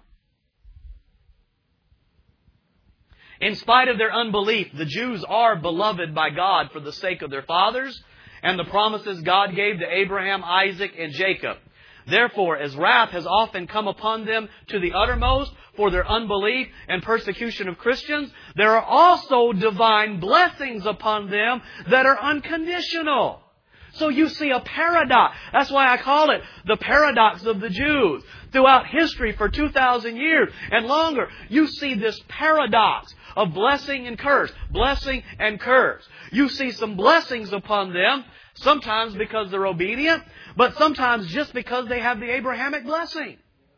In spite of their unbelief, the Jews are beloved by God for the sake of their fathers and the promises God gave to Abraham, Isaac, and Jacob. Therefore, as wrath has often come upon them to the uttermost for their unbelief and persecution of Christians, there are also divine blessings upon them that are unconditional. So you see a paradox. That's why I call it the paradox of the Jews. Throughout history for 2,000 years and longer, you see this paradox of blessing and curse. Blessing and curse. You see some blessings upon them, sometimes because they're obedient, but sometimes just because they have the Abrahamic blessing.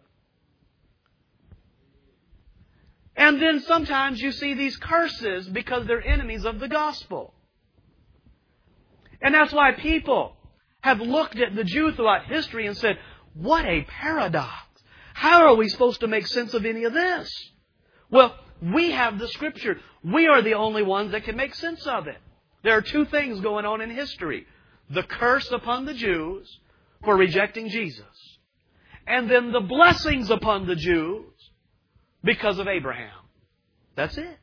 And then sometimes you see these curses because they're enemies of the gospel. And that's why people have looked at the Jew throughout history and said, what a paradox. How are we supposed to make sense of any of this? Well, we have the Scripture. We are the only ones that can make sense of it. There are two things going on in history. The curse upon the Jews for rejecting Jesus. And then the blessings upon the Jews because of Abraham. That's it.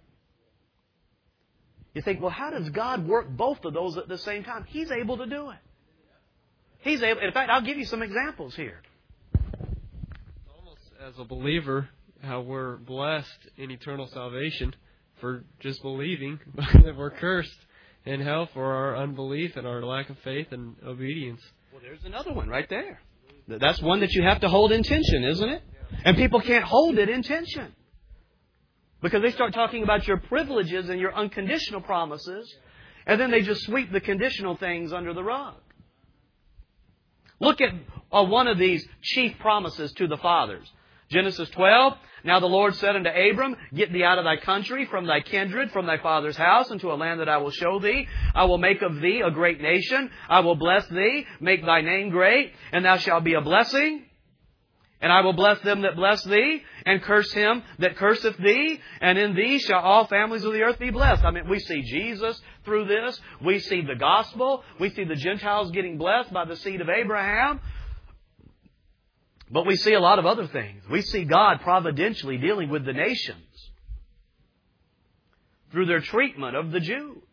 You think, well, how does God work both of those at the same time? He's able to do it. He's able. In fact, I'll give you some examples here. Almost as a believer, how we're blessed in eternal salvation for just believing, but that we're cursed in hell for our unbelief and our lack of faith and obedience. Well, there's another one right there. That's one that you have to hold in tension, isn't it? And people can't hold it in tension. Because they start talking about your privileges and your unconditional promises, and then they just sweep the conditional things under the rug. Look at one of these chief promises to the fathers. Genesis 12, now the Lord said unto Abram, get thee out of thy country, from thy kindred, from thy father's house, into a land that I will show thee. I will make of thee a great nation. I will bless thee, make thy name great, and thou shalt be a blessing. And I will bless them that bless thee, and curse him that curseth thee, and in thee shall all families of the earth be blessed. I mean, we see Jesus through this. We see the gospel. We see the Gentiles getting blessed by the seed of Abraham. But we see a lot of other things. We see God providentially dealing with the nations through their treatment of the Jews.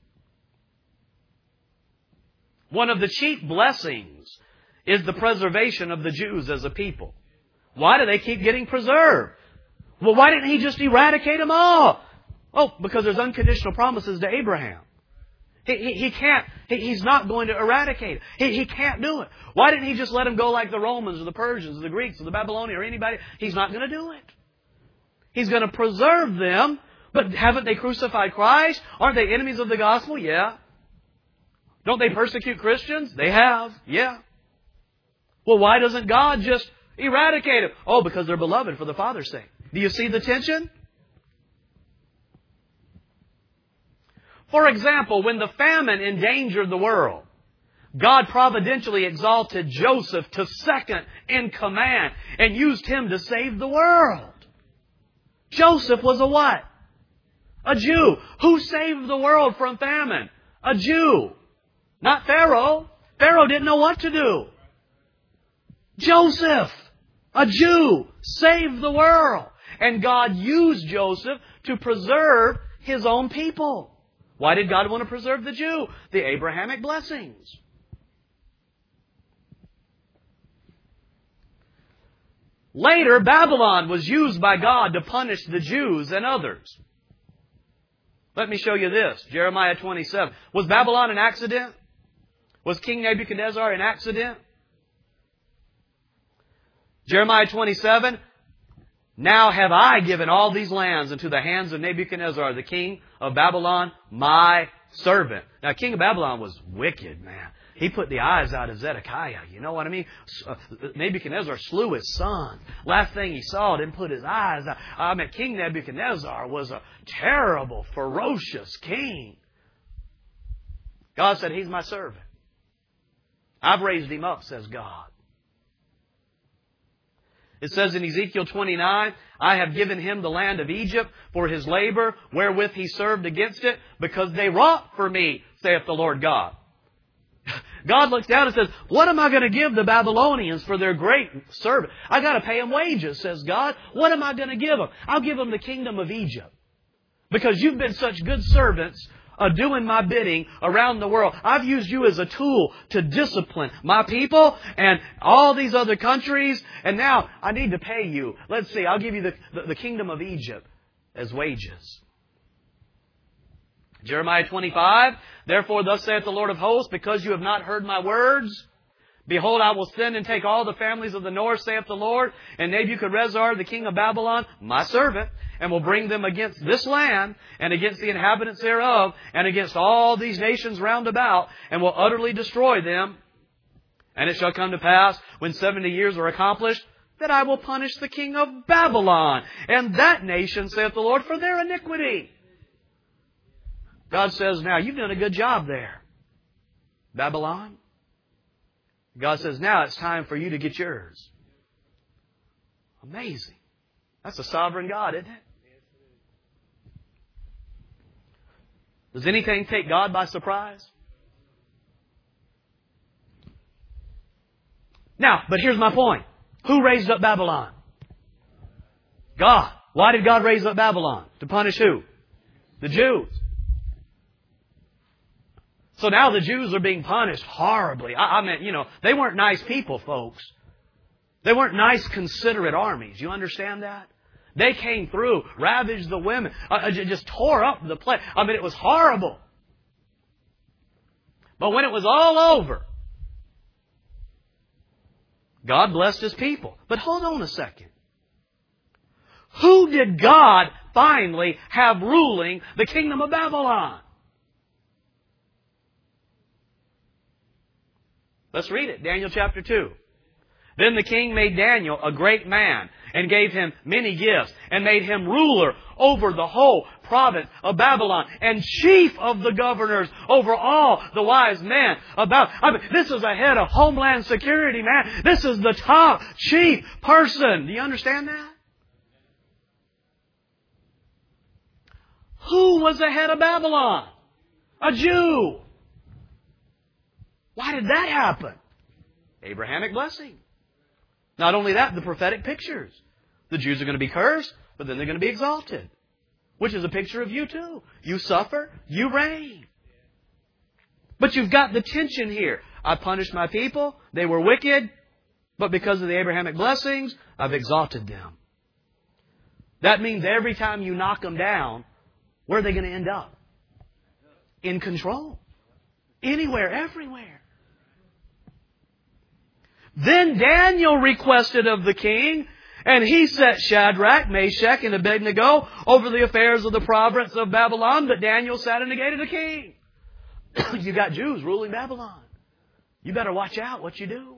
One of the chief blessings is the preservation of the Jews as a people. Why do they keep getting preserved? Well, why didn't He just eradicate them all? Oh, because there's unconditional promises to Abraham. He can't. He's not going to eradicate it. He can't do it. Why didn't He just let them go like the Romans or the Persians or the Greeks or the Babylonians or anybody? He's not going to do it. He's going to preserve them. But haven't they crucified Christ? Aren't they enemies of the gospel? Yeah. Don't they persecute Christians? They have. Yeah. Well, why doesn't God just eradicate them? Oh, because they're beloved for the Father's sake. Do you see the tension? For example, when the famine endangered the world, God providentially exalted Joseph to second in command and used him to save the world. Joseph was a what? A Jew. Who saved the world from famine? A Jew. Not Pharaoh. Pharaoh didn't know what to do. Joseph, a Jew, saved the world. And God used Joseph to preserve His own people. Why did God want to preserve the Jew? The Abrahamic blessings. Later, Babylon was used by God to punish the Jews and others. Let me show you this. Jeremiah 27. Was Babylon an accident? Was King Nebuchadnezzar an accident? Jeremiah 27. Now have I given all these lands into the hands of Nebuchadnezzar, the king of Babylon, my servant. Now, king of Babylon was wicked, man. He put the eyes out of Zedekiah. You know what I mean? Nebuchadnezzar slew his son. Last thing he saw, didn't put his eyes out. I mean, King Nebuchadnezzar was a terrible, ferocious king. God said, He's my servant. I've raised him up, says God. It says in Ezekiel 29, I have given him the land of Egypt for his labor, wherewith he served against it, because they wrought for me, saith the Lord God. God looks down and says, what am I going to give the Babylonians for their great service? I got to pay them wages, says God. What am I going to give them? I'll give them the kingdom of Egypt. Because you've been such good servants doing my bidding around the world. I've used you as a tool to discipline my people and all these other countries. And now I need to pay you. Let's see, I'll give you the kingdom of Egypt as wages. Jeremiah 25, therefore thus saith the Lord of hosts, because you have not heard my words, behold, I will send and take all the families of the north, saith the Lord, and Nebuchadnezzar, the king of Babylon, my servant, and will bring them against this land, and against the inhabitants thereof, and against all these nations round about, and will utterly destroy them. And it shall come to pass, when 70 years are accomplished, that I will punish the king of Babylon, and that nation, saith the Lord, for their iniquity. God says, now, you've done a good job there, Babylon. God says, now it's time for you to get yours. Amazing. That's a sovereign God, isn't it? Does anything take God by surprise? Now, but here's my point. Who raised up Babylon? God. Why did God raise up Babylon? To punish who? The Jews. So now the Jews are being punished horribly. I mean, they weren't nice people, folks. They weren't nice, considerate armies. You understand that? They came through, ravaged the women, just tore up the place. I mean, it was horrible. But when it was all over, God blessed His people. But hold on a second. Who did God finally have ruling the kingdom of Babylon? Let's read it. Daniel chapter 2. Then the king made Daniel a great man and gave him many gifts and made him ruler over the whole province of Babylon and chief of the governors over all the wise men about. This is a head of Homeland Security, man. This is the top chief person. Do you understand that? Who was the head of Babylon? A Jew. Why did that happen? Abrahamic blessing. Not only that, the prophetic pictures. The Jews are going to be cursed, but then they're going to be exalted. Which is a picture of you too. You suffer, you reign. But you've got the tension here. I punished my people, they were wicked, but because of the Abrahamic blessings, I've exalted them. That means every time you knock them down, where are they going to end up? In control. Anywhere, everywhere. Then Daniel requested of the king, And he set Shadrach, Meshach, and Abednego over the affairs of the province of Babylon, but Daniel sat in the gate of the king. You got Jews ruling Babylon. You better watch out what you do.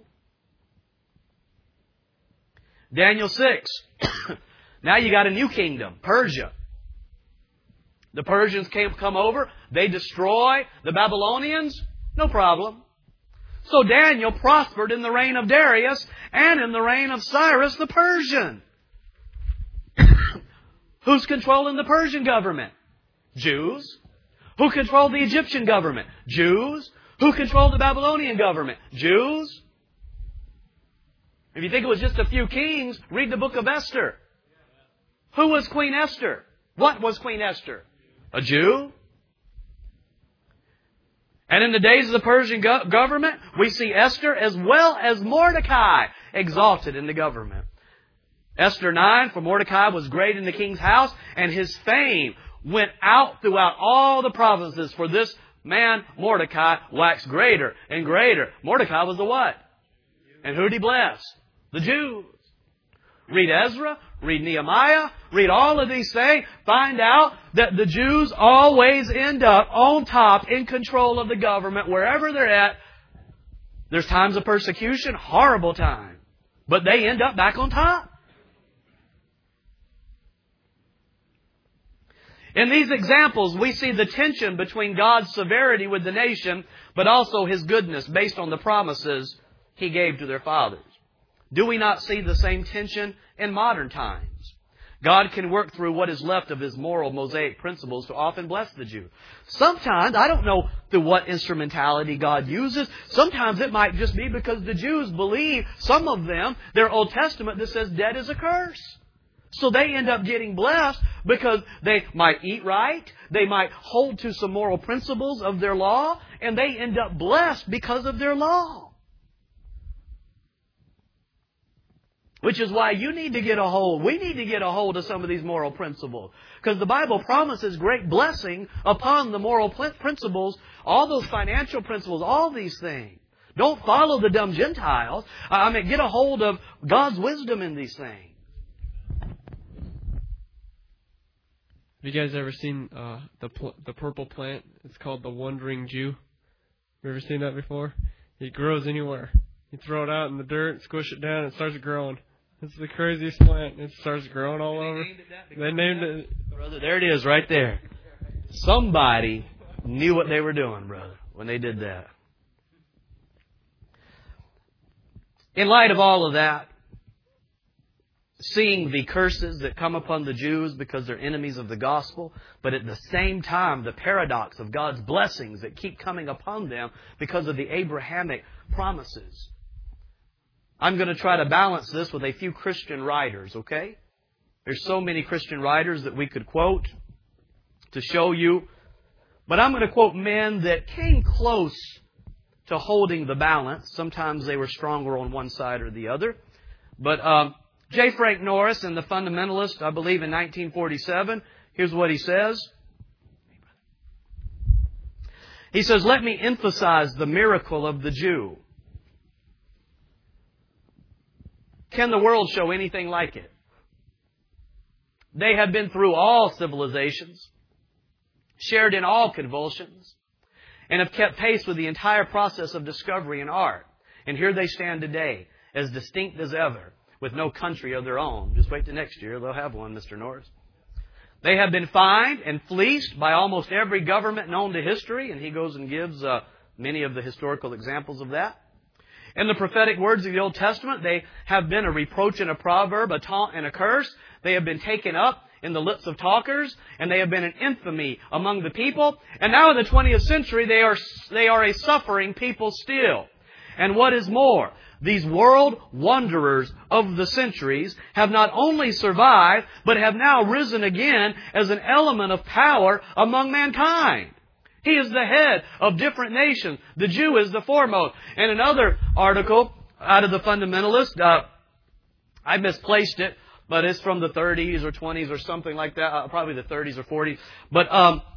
Daniel 6. Now you got a new kingdom, Persia. The Persians come over. They destroy the Babylonians. No problem. So Daniel prospered in the reign of Darius and in the reign of Cyrus the Persian. Who's controlling the Persian government? Jews. Who controlled the Egyptian government? Jews. Who controlled the Babylonian government? Jews. If you think it was just a few kings, read the book of Esther. Who was Queen Esther? What was Queen Esther? A Jew. And in the days of the Persian government, we see Esther as well as Mordecai exalted in the government. Esther 9, for Mordecai was great in the king's house, and his fame went out throughout all the provinces. For this man, Mordecai, waxed greater and greater. Mordecai was the what? And who did he bless? The Jews. Read Ezra, read Nehemiah, read all of these things. Find out that the Jews always end up on top, in control of the government, wherever they're at. There's times of persecution, horrible time. But they end up back on top. In these examples, we see the tension between God's severity with the nation, but also His goodness based on the promises He gave to their fathers. Do we not see the same tension in modern times? God can work through what is left of His moral Mosaic principles to often bless the Jew. Sometimes, I don't know through what instrumentality God uses. Sometimes it might just be because the Jews believe, some of them, their Old Testament that says debt is a curse. So they end up getting blessed because they might eat right, they might hold to some moral principles of their law, and they end up blessed because of their law. Which is why you need to get a hold. We need to get a hold of some of these moral principles. Because the Bible promises great blessing upon the moral principles, all those financial principles, all these things. Don't follow the dumb Gentiles. Get a hold of God's wisdom in these things. Have you guys ever seen the purple plant? It's called the Wandering Jew. You ever seen that before? It grows anywhere. You throw it out in the dirt, squish it down, and it starts growing. It's the craziest plant. It starts growing all over. They named it. Brother, there it is right there. Somebody knew what they were doing, brother, when they did that. In light of all of that, seeing the curses that come upon the Jews because they're enemies of the gospel, but at the same time, the paradox of God's blessings that keep coming upon them because of the Abrahamic promises. I'm going to try to balance this with a few Christian writers, okay? There's so many Christian writers that we could quote to show you. But I'm going to quote men that came close to holding the balance. Sometimes they were stronger on one side or the other. But J. Frank Norris in The Fundamentalist, I believe in 1947, here's what he says. He says, "Let me emphasize the miracle of the Jew. Can the world show anything like it? They have been through all civilizations, shared in all convulsions, and have kept pace with the entire process of discovery in art. And here they stand today, as distinct as ever, with no country of their own." Just wait till next year, they'll have one, Mr. Norris. "They have been fined and fleeced by almost every government known to history," and he goes and gives many of the historical examples of that. "In the prophetic words of the Old Testament, they have been a reproach and a proverb, a taunt and a curse. They have been taken up in the lips of talkers, and they have been an infamy among the people. And now in the 20th century, they are a suffering people still. And what is more, these world wanderers of the centuries have not only survived, but have now risen again as an element of power among mankind. He is the head of different nations. The Jew is the foremost." And another article out of The Fundamentalist, I misplaced it, but it's from the 30s or 20s or something like that, probably the 30s or 40s. But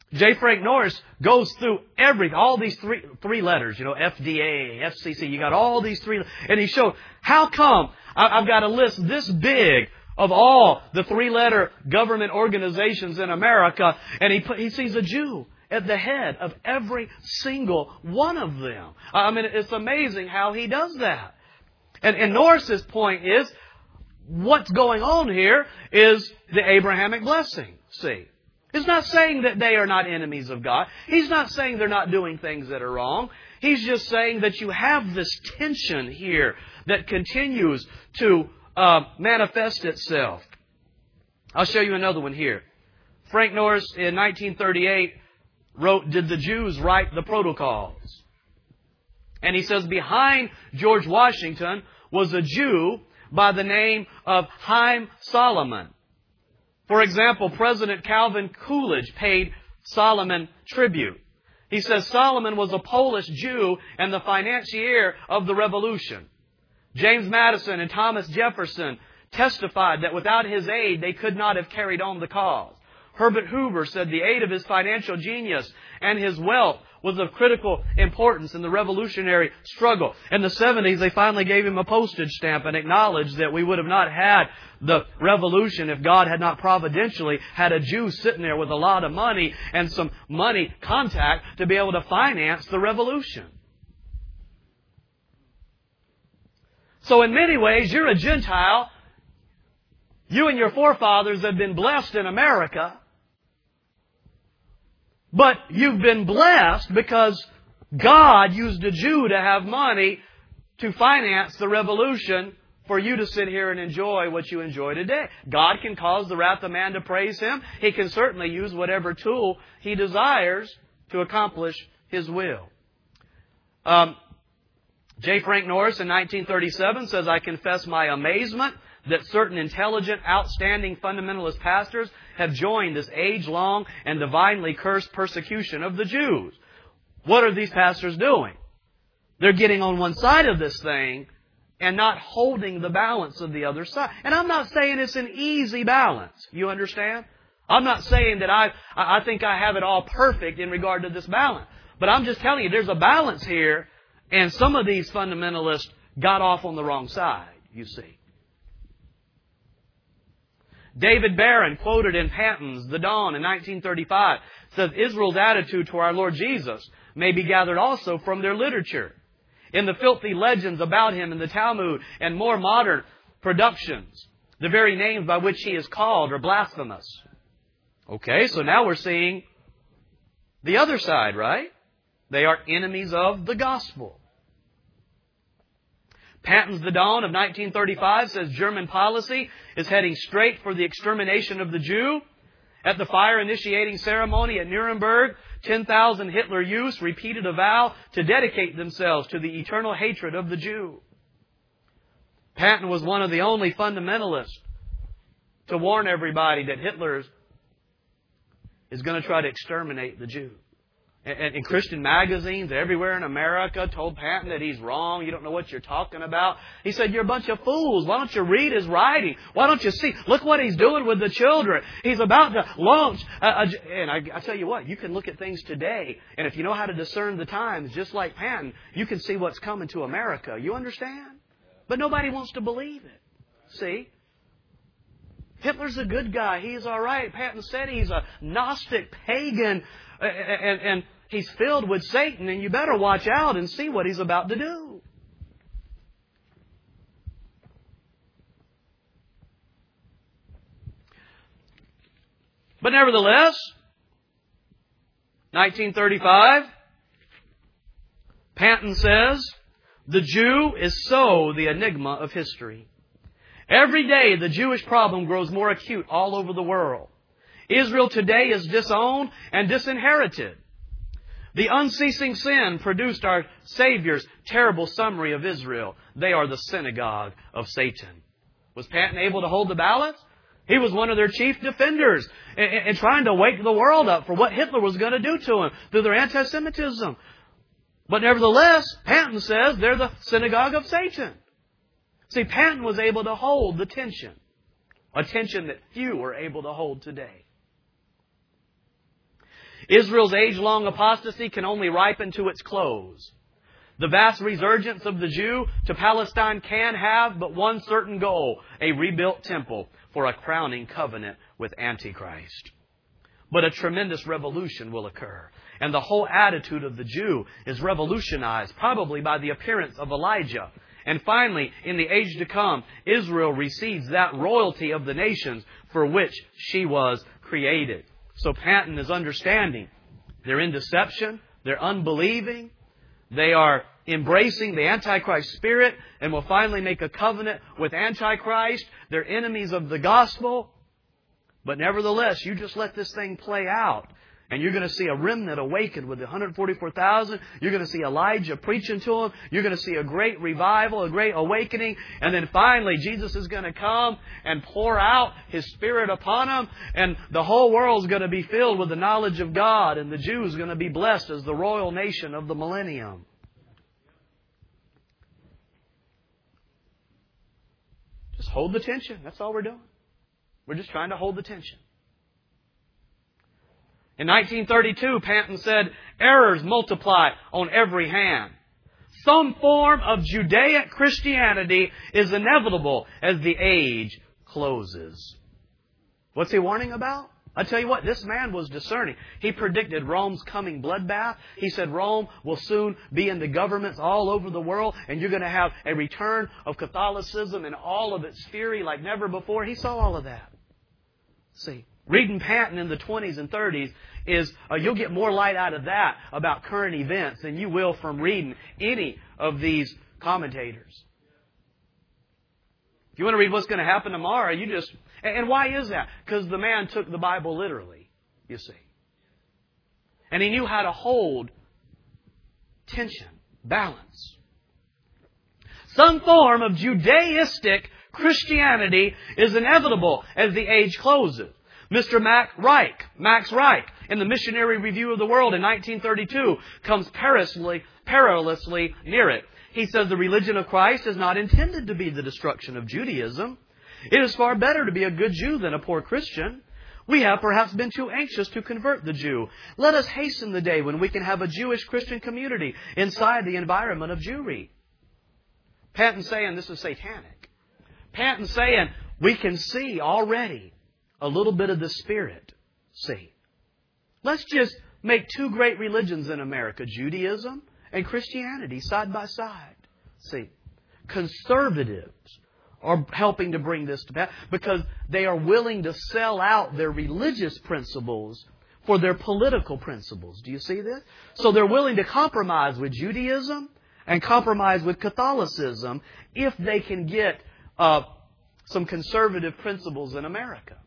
J. Frank Norris goes through all these three letters, FDA, FCC, you got all these three, and he showed, how come I've got a list this big of all the three-letter government organizations in America, and he sees a Jew at the head of every single one of them. I mean, it's amazing how he does that. And Norris's point is, what's going on here is the Abrahamic blessing. See? He's not saying that they are not enemies of God. He's not saying they're not doing things that are wrong. He's just saying that you have this tension here that continues to manifest itself. I'll show you another one here. Frank Norris in 1938 wrote, "Did the Jews write the protocols?" And he says behind George Washington was a Jew by the name of Haim Solomon. For example, President Calvin Coolidge paid Solomon tribute. He says Solomon was a Polish Jew and the financier of the revolution. James Madison and Thomas Jefferson testified that without his aid, they could not have carried on the cause. Herbert Hoover said the aid of his financial genius and his wealth was of critical importance in the revolutionary struggle. In the 70s, they finally gave him a postage stamp and acknowledged that we would have not had the revolution if God had not providentially had a Jew sitting there with a lot of money and some money contact to be able to finance the revolution. So in many ways, you're a Gentile. You and your forefathers have been blessed in America. But you've been blessed because God used a Jew to have money to finance the revolution for you to sit here and enjoy what you enjoy today. God can cause the wrath of man to praise Him. He can certainly use whatever tool He desires to accomplish His will. J. Frank Norris in 1937 says, "I confess my amazement that certain intelligent, outstanding fundamentalist pastors have joined this age-long and divinely cursed persecution of the Jews." What are these pastors doing? They're getting on one side of this thing and not holding the balance of the other side. And I'm not saying it's an easy balance. You understand? I'm not saying that I think I have it all perfect in regard to this balance. But I'm just telling you, there's a balance here, and some of these fundamentalists got off on the wrong side, you see. David Barron, quoted in Panton's The Dawn in 1935, says Israel's attitude to our Lord Jesus may be gathered also from their literature. In the filthy legends about Him in the Talmud and more modern productions, the very names by which He is called are blasphemous. Okay, so now we're seeing the other side, right? They are enemies of the gospel. Panton's The Dawn of 1935 says German policy is heading straight for the extermination of the Jew. At the fire-initiating ceremony at Nuremberg, 10,000 Hitler youths repeated a vow to dedicate themselves to the eternal hatred of the Jew. Panton was one of the only fundamentalists to warn everybody that Hitler is going to try to exterminate the Jew. And Christian magazines everywhere in America told Panton that he's wrong. You don't know what you're talking about. He said, "You're a bunch of fools. Why don't you read his writing? Why don't you see? Look what he's doing with the children. He's about to launch." And I tell you what, you can look at things today, and if you know how to discern the times, just like Panton, you can see what's coming to America. You understand? But nobody wants to believe it. See? Hitler's a good guy. He's all right. Panton said he's a Gnostic pagan, and he's filled with Satan, and you better watch out and see what he's about to do. But nevertheless, 1935, Panton says, the Jew is so the enigma of history. Every day the Jewish problem grows more acute all over the world. Israel today is disowned and disinherited. The unceasing sin produced our Savior's terrible summary of Israel. They are the synagogue of Satan. Was Panton able to hold the balance? He was one of their chief defenders in trying to wake the world up for what Hitler was going to do to him through their anti-Semitism. But nevertheless, Panton says they're the synagogue of Satan. See, Panton was able to hold the tension, a tension that few are able to hold today. Israel's age-long apostasy can only ripen to its close. The vast resurgence of the Jew to Palestine can have but one certain goal, a rebuilt temple for a crowning covenant with Antichrist. But a tremendous revolution will occur. And the whole attitude of the Jew is revolutionized, probably by the appearance of Elijah. And finally, in the age to come, Israel receives that royalty of the nations for which she was created. So Panton is understanding. They're in deception. They're unbelieving. They are embracing the Antichrist spirit and will finally make a covenant with Antichrist. They're enemies of the gospel. But nevertheless, you just let this thing play out. And you're going to see a remnant awakened with the 144,000. You're going to see Elijah preaching to them. You're going to see a great revival, a great awakening. And then finally, Jesus is going to come and pour out His Spirit upon them. And the whole world is going to be filled with the knowledge of God. And the Jews are going to be blessed as the royal nation of the millennium. Just hold the tension. That's all we're doing. We're just trying to hold the tension. In 1932, Panton said, errors multiply on every hand. Some form of Judaic Christianity is inevitable as the age closes. What's he warning about? I tell you what, this man was discerning. He predicted Rome's coming bloodbath. He said Rome will soon be in the governments all over the world, and you're going to have a return of Catholicism in all of its fury like never before. He saw all of that. See, reading Panton in the 20s and 30s is you'll get more light out of that about current events than you will from reading any of these commentators. If you want to read what's going to happen tomorrow, you just... And why is that? Because the man took the Bible literally, you see. And he knew how to hold tension, balance. Some form of Judaistic Christianity is inevitable as the age closes. Mr. Max Reich, in the Missionary Review of the World in 1932, comes perilously near it. He says the religion of Christ is not intended to be the destruction of Judaism. It is far better to be a good Jew than a poor Christian. We have perhaps been too anxious to convert the Jew. Let us hasten the day when we can have a Jewish Christian community inside the environment of Jewry. Panton's saying this is satanic. Panton's saying we can see already a little bit of the Spirit. See. Let's just make two great religions in America, Judaism and Christianity, side by side. See. Conservatives are helping to bring this to pass because they are willing to sell out their religious principles for their political principles. Do you see this? So they're willing to compromise with Judaism and compromise with Catholicism if they can get some conservative principles in America.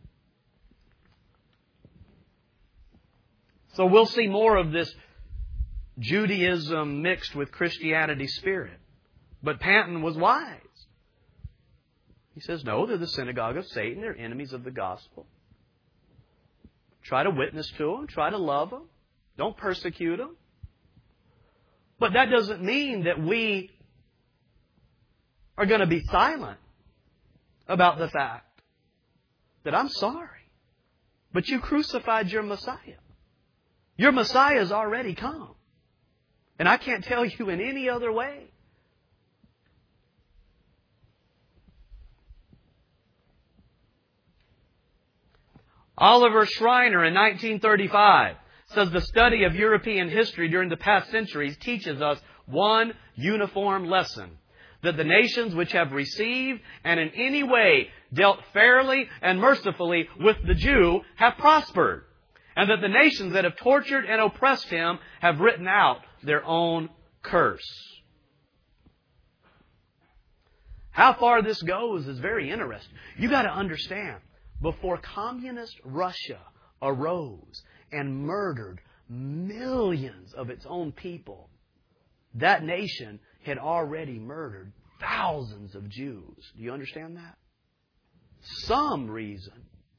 So we'll see more of this Judaism mixed with Christianity spirit. But Panton was wise. He says, no, they're the synagogue of Satan. They're enemies of the gospel. Try to witness to them. Try to love them. Don't persecute them. But that doesn't mean that we are going to be silent about the fact that I'm sorry, but you crucified your Messiah. Your Messiah has already come. And I can't tell you in any other way. Oliver Schreiner in 1935 says the study of European history during the past centuries teaches us one uniform lesson. That the nations which have received and in any way dealt fairly and mercifully with the Jew have prospered. And that the nations that have tortured and oppressed him have written out their own curse. How far this goes is very interesting. You've got to understand, before communist Russia arose and murdered millions of its own people, that nation had already murdered thousands of Jews. Do you understand that? Some reason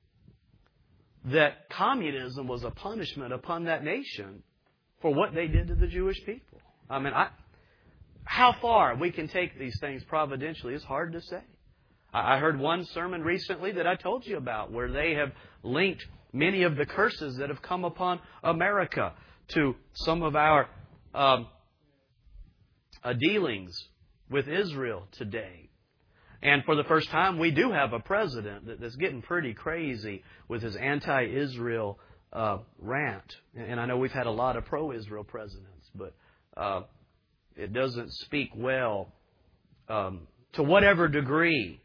that communism was a punishment upon that nation for what they did to the Jewish people. I mean, how far we can take these things providentially is hard to say. I heard one sermon recently that I told you about where they have linked many of the curses that have come upon America, to some of our dealings with Israel today. And for the first time, we do have a president that's getting pretty crazy with his anti-Israel rant. And I know we've had a lot of pro-Israel presidents, but it doesn't speak well to whatever degree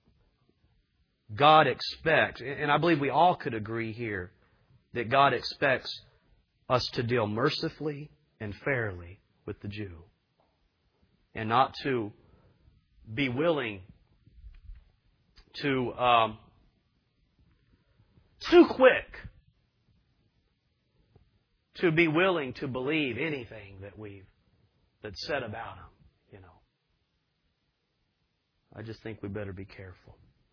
God expects, and I believe we all could agree here, that God expects us to deal mercifully and fairly with the Jew, and not to be willing to too quick to be willing to believe anything that's said about him. You know, I just think we better be careful.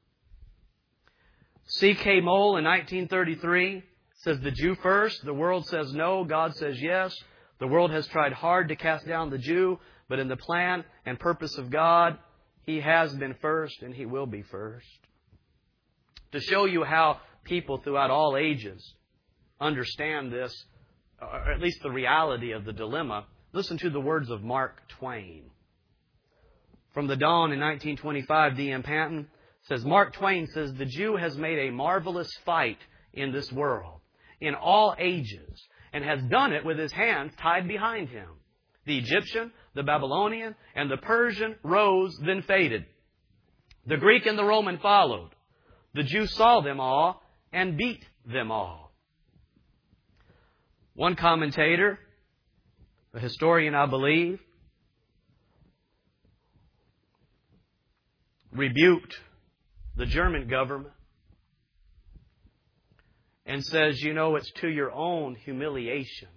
C.K. Moll in 1933 says the Jew first. The world says no. God says yes. The world has tried hard to cast down the Jew, but in the plan and purpose of God, He has been first and He will be first. To show you how people throughout all ages understand this, or at least the reality of the dilemma, listen to the words of Mark Twain. From the Dawn in 1925, D.M. Panton says, Mark Twain says, the Jew has made a marvelous fight in this world, in all ages, and has done it with his hands tied behind him. The Egyptian, the Babylonian, and the Persian rose, then faded. The Greek and the Roman followed. The Jew saw them all and beat them all. One commentator, a historian I believe, rebuked the German government and says, you know, it's to your own humiliation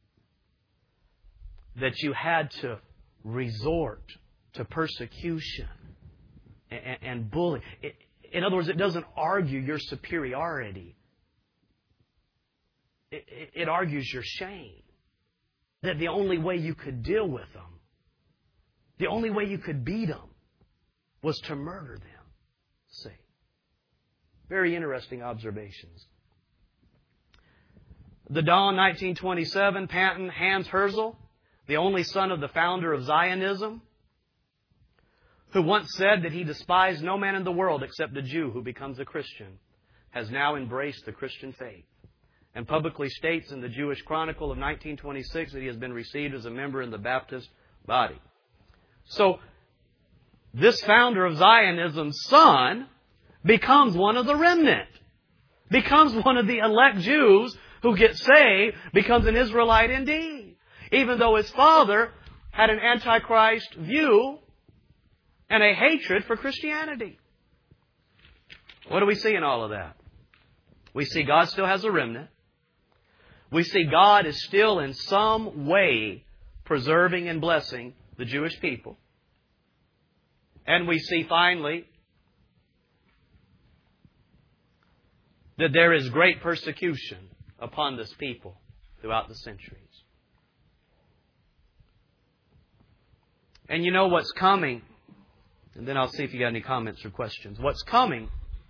that you had to resort to persecution and bullying. In other words, it doesn't argue your superiority. It argues your shame. That the only way you could deal with them, the only way you could beat them, was to murder them. See. Very interesting observations. The Dawn, 1927, Panton, Hans Herzl, the only son of the founder of Zionism, who once said that he despised no man in the world except a Jew who becomes a Christian, has now embraced the Christian faith and publicly states in the Jewish Chronicle of 1926 that he has been received as a member in the Baptist body. So, this founder of Zionism's son becomes one of the remnant, becomes one of the elect Jews who get saved, becomes an Israelite indeed, even though his father had an antichrist view and a hatred for Christianity. What do we see in all of that? We see God still has a remnant. We see God is still in some way preserving and blessing the Jewish people. And we see finally that there is great persecution upon this people throughout the centuries. And you know what's coming, and then I'll see if you got any comments or questions. What's coming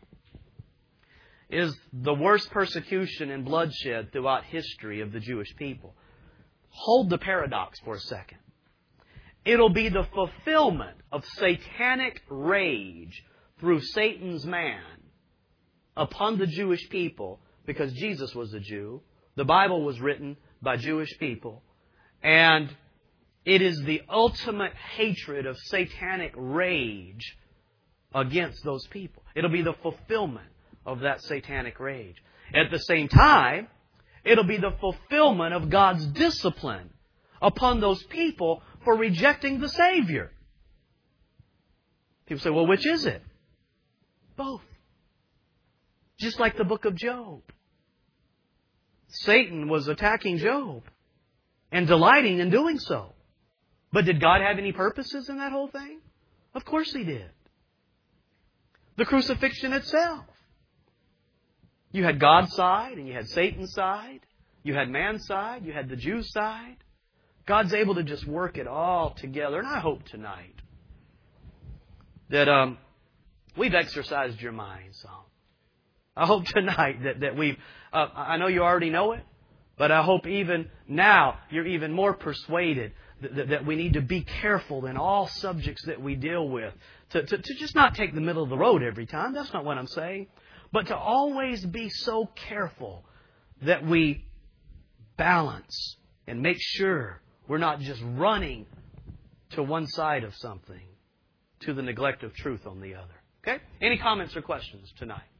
is the worst persecution and bloodshed throughout history of the Jewish people. Hold the paradox for a second. It'll be the fulfillment of satanic rage through Satan's man upon the Jewish people, because Jesus was a Jew. The Bible was written by Jewish people. And it is the ultimate hatred of satanic rage against those people. It'll be the fulfillment of that satanic rage. At the same time, it'll be the fulfillment of God's discipline upon those people for rejecting the Savior. People say, well, which is it? Both. Just like the book of Job. Satan was attacking Job and delighting in doing so. But did God have any purposes in that whole thing? Of course He did. The crucifixion itself. You had God's side and you had Satan's side. You had man's side. You had the Jew's side. God's able to just work it all together. And I hope tonight that we've exercised your mind some. I hope tonight that we've, I know you already know it, but I hope even now you're even more persuaded that we need to be careful in all subjects that we deal with. To just not take the middle of the road every time. That's not what I'm saying. But to always be so careful that we balance and make sure we're not just running to one side of something to the neglect of truth on the other. Okay? Any comments or questions tonight?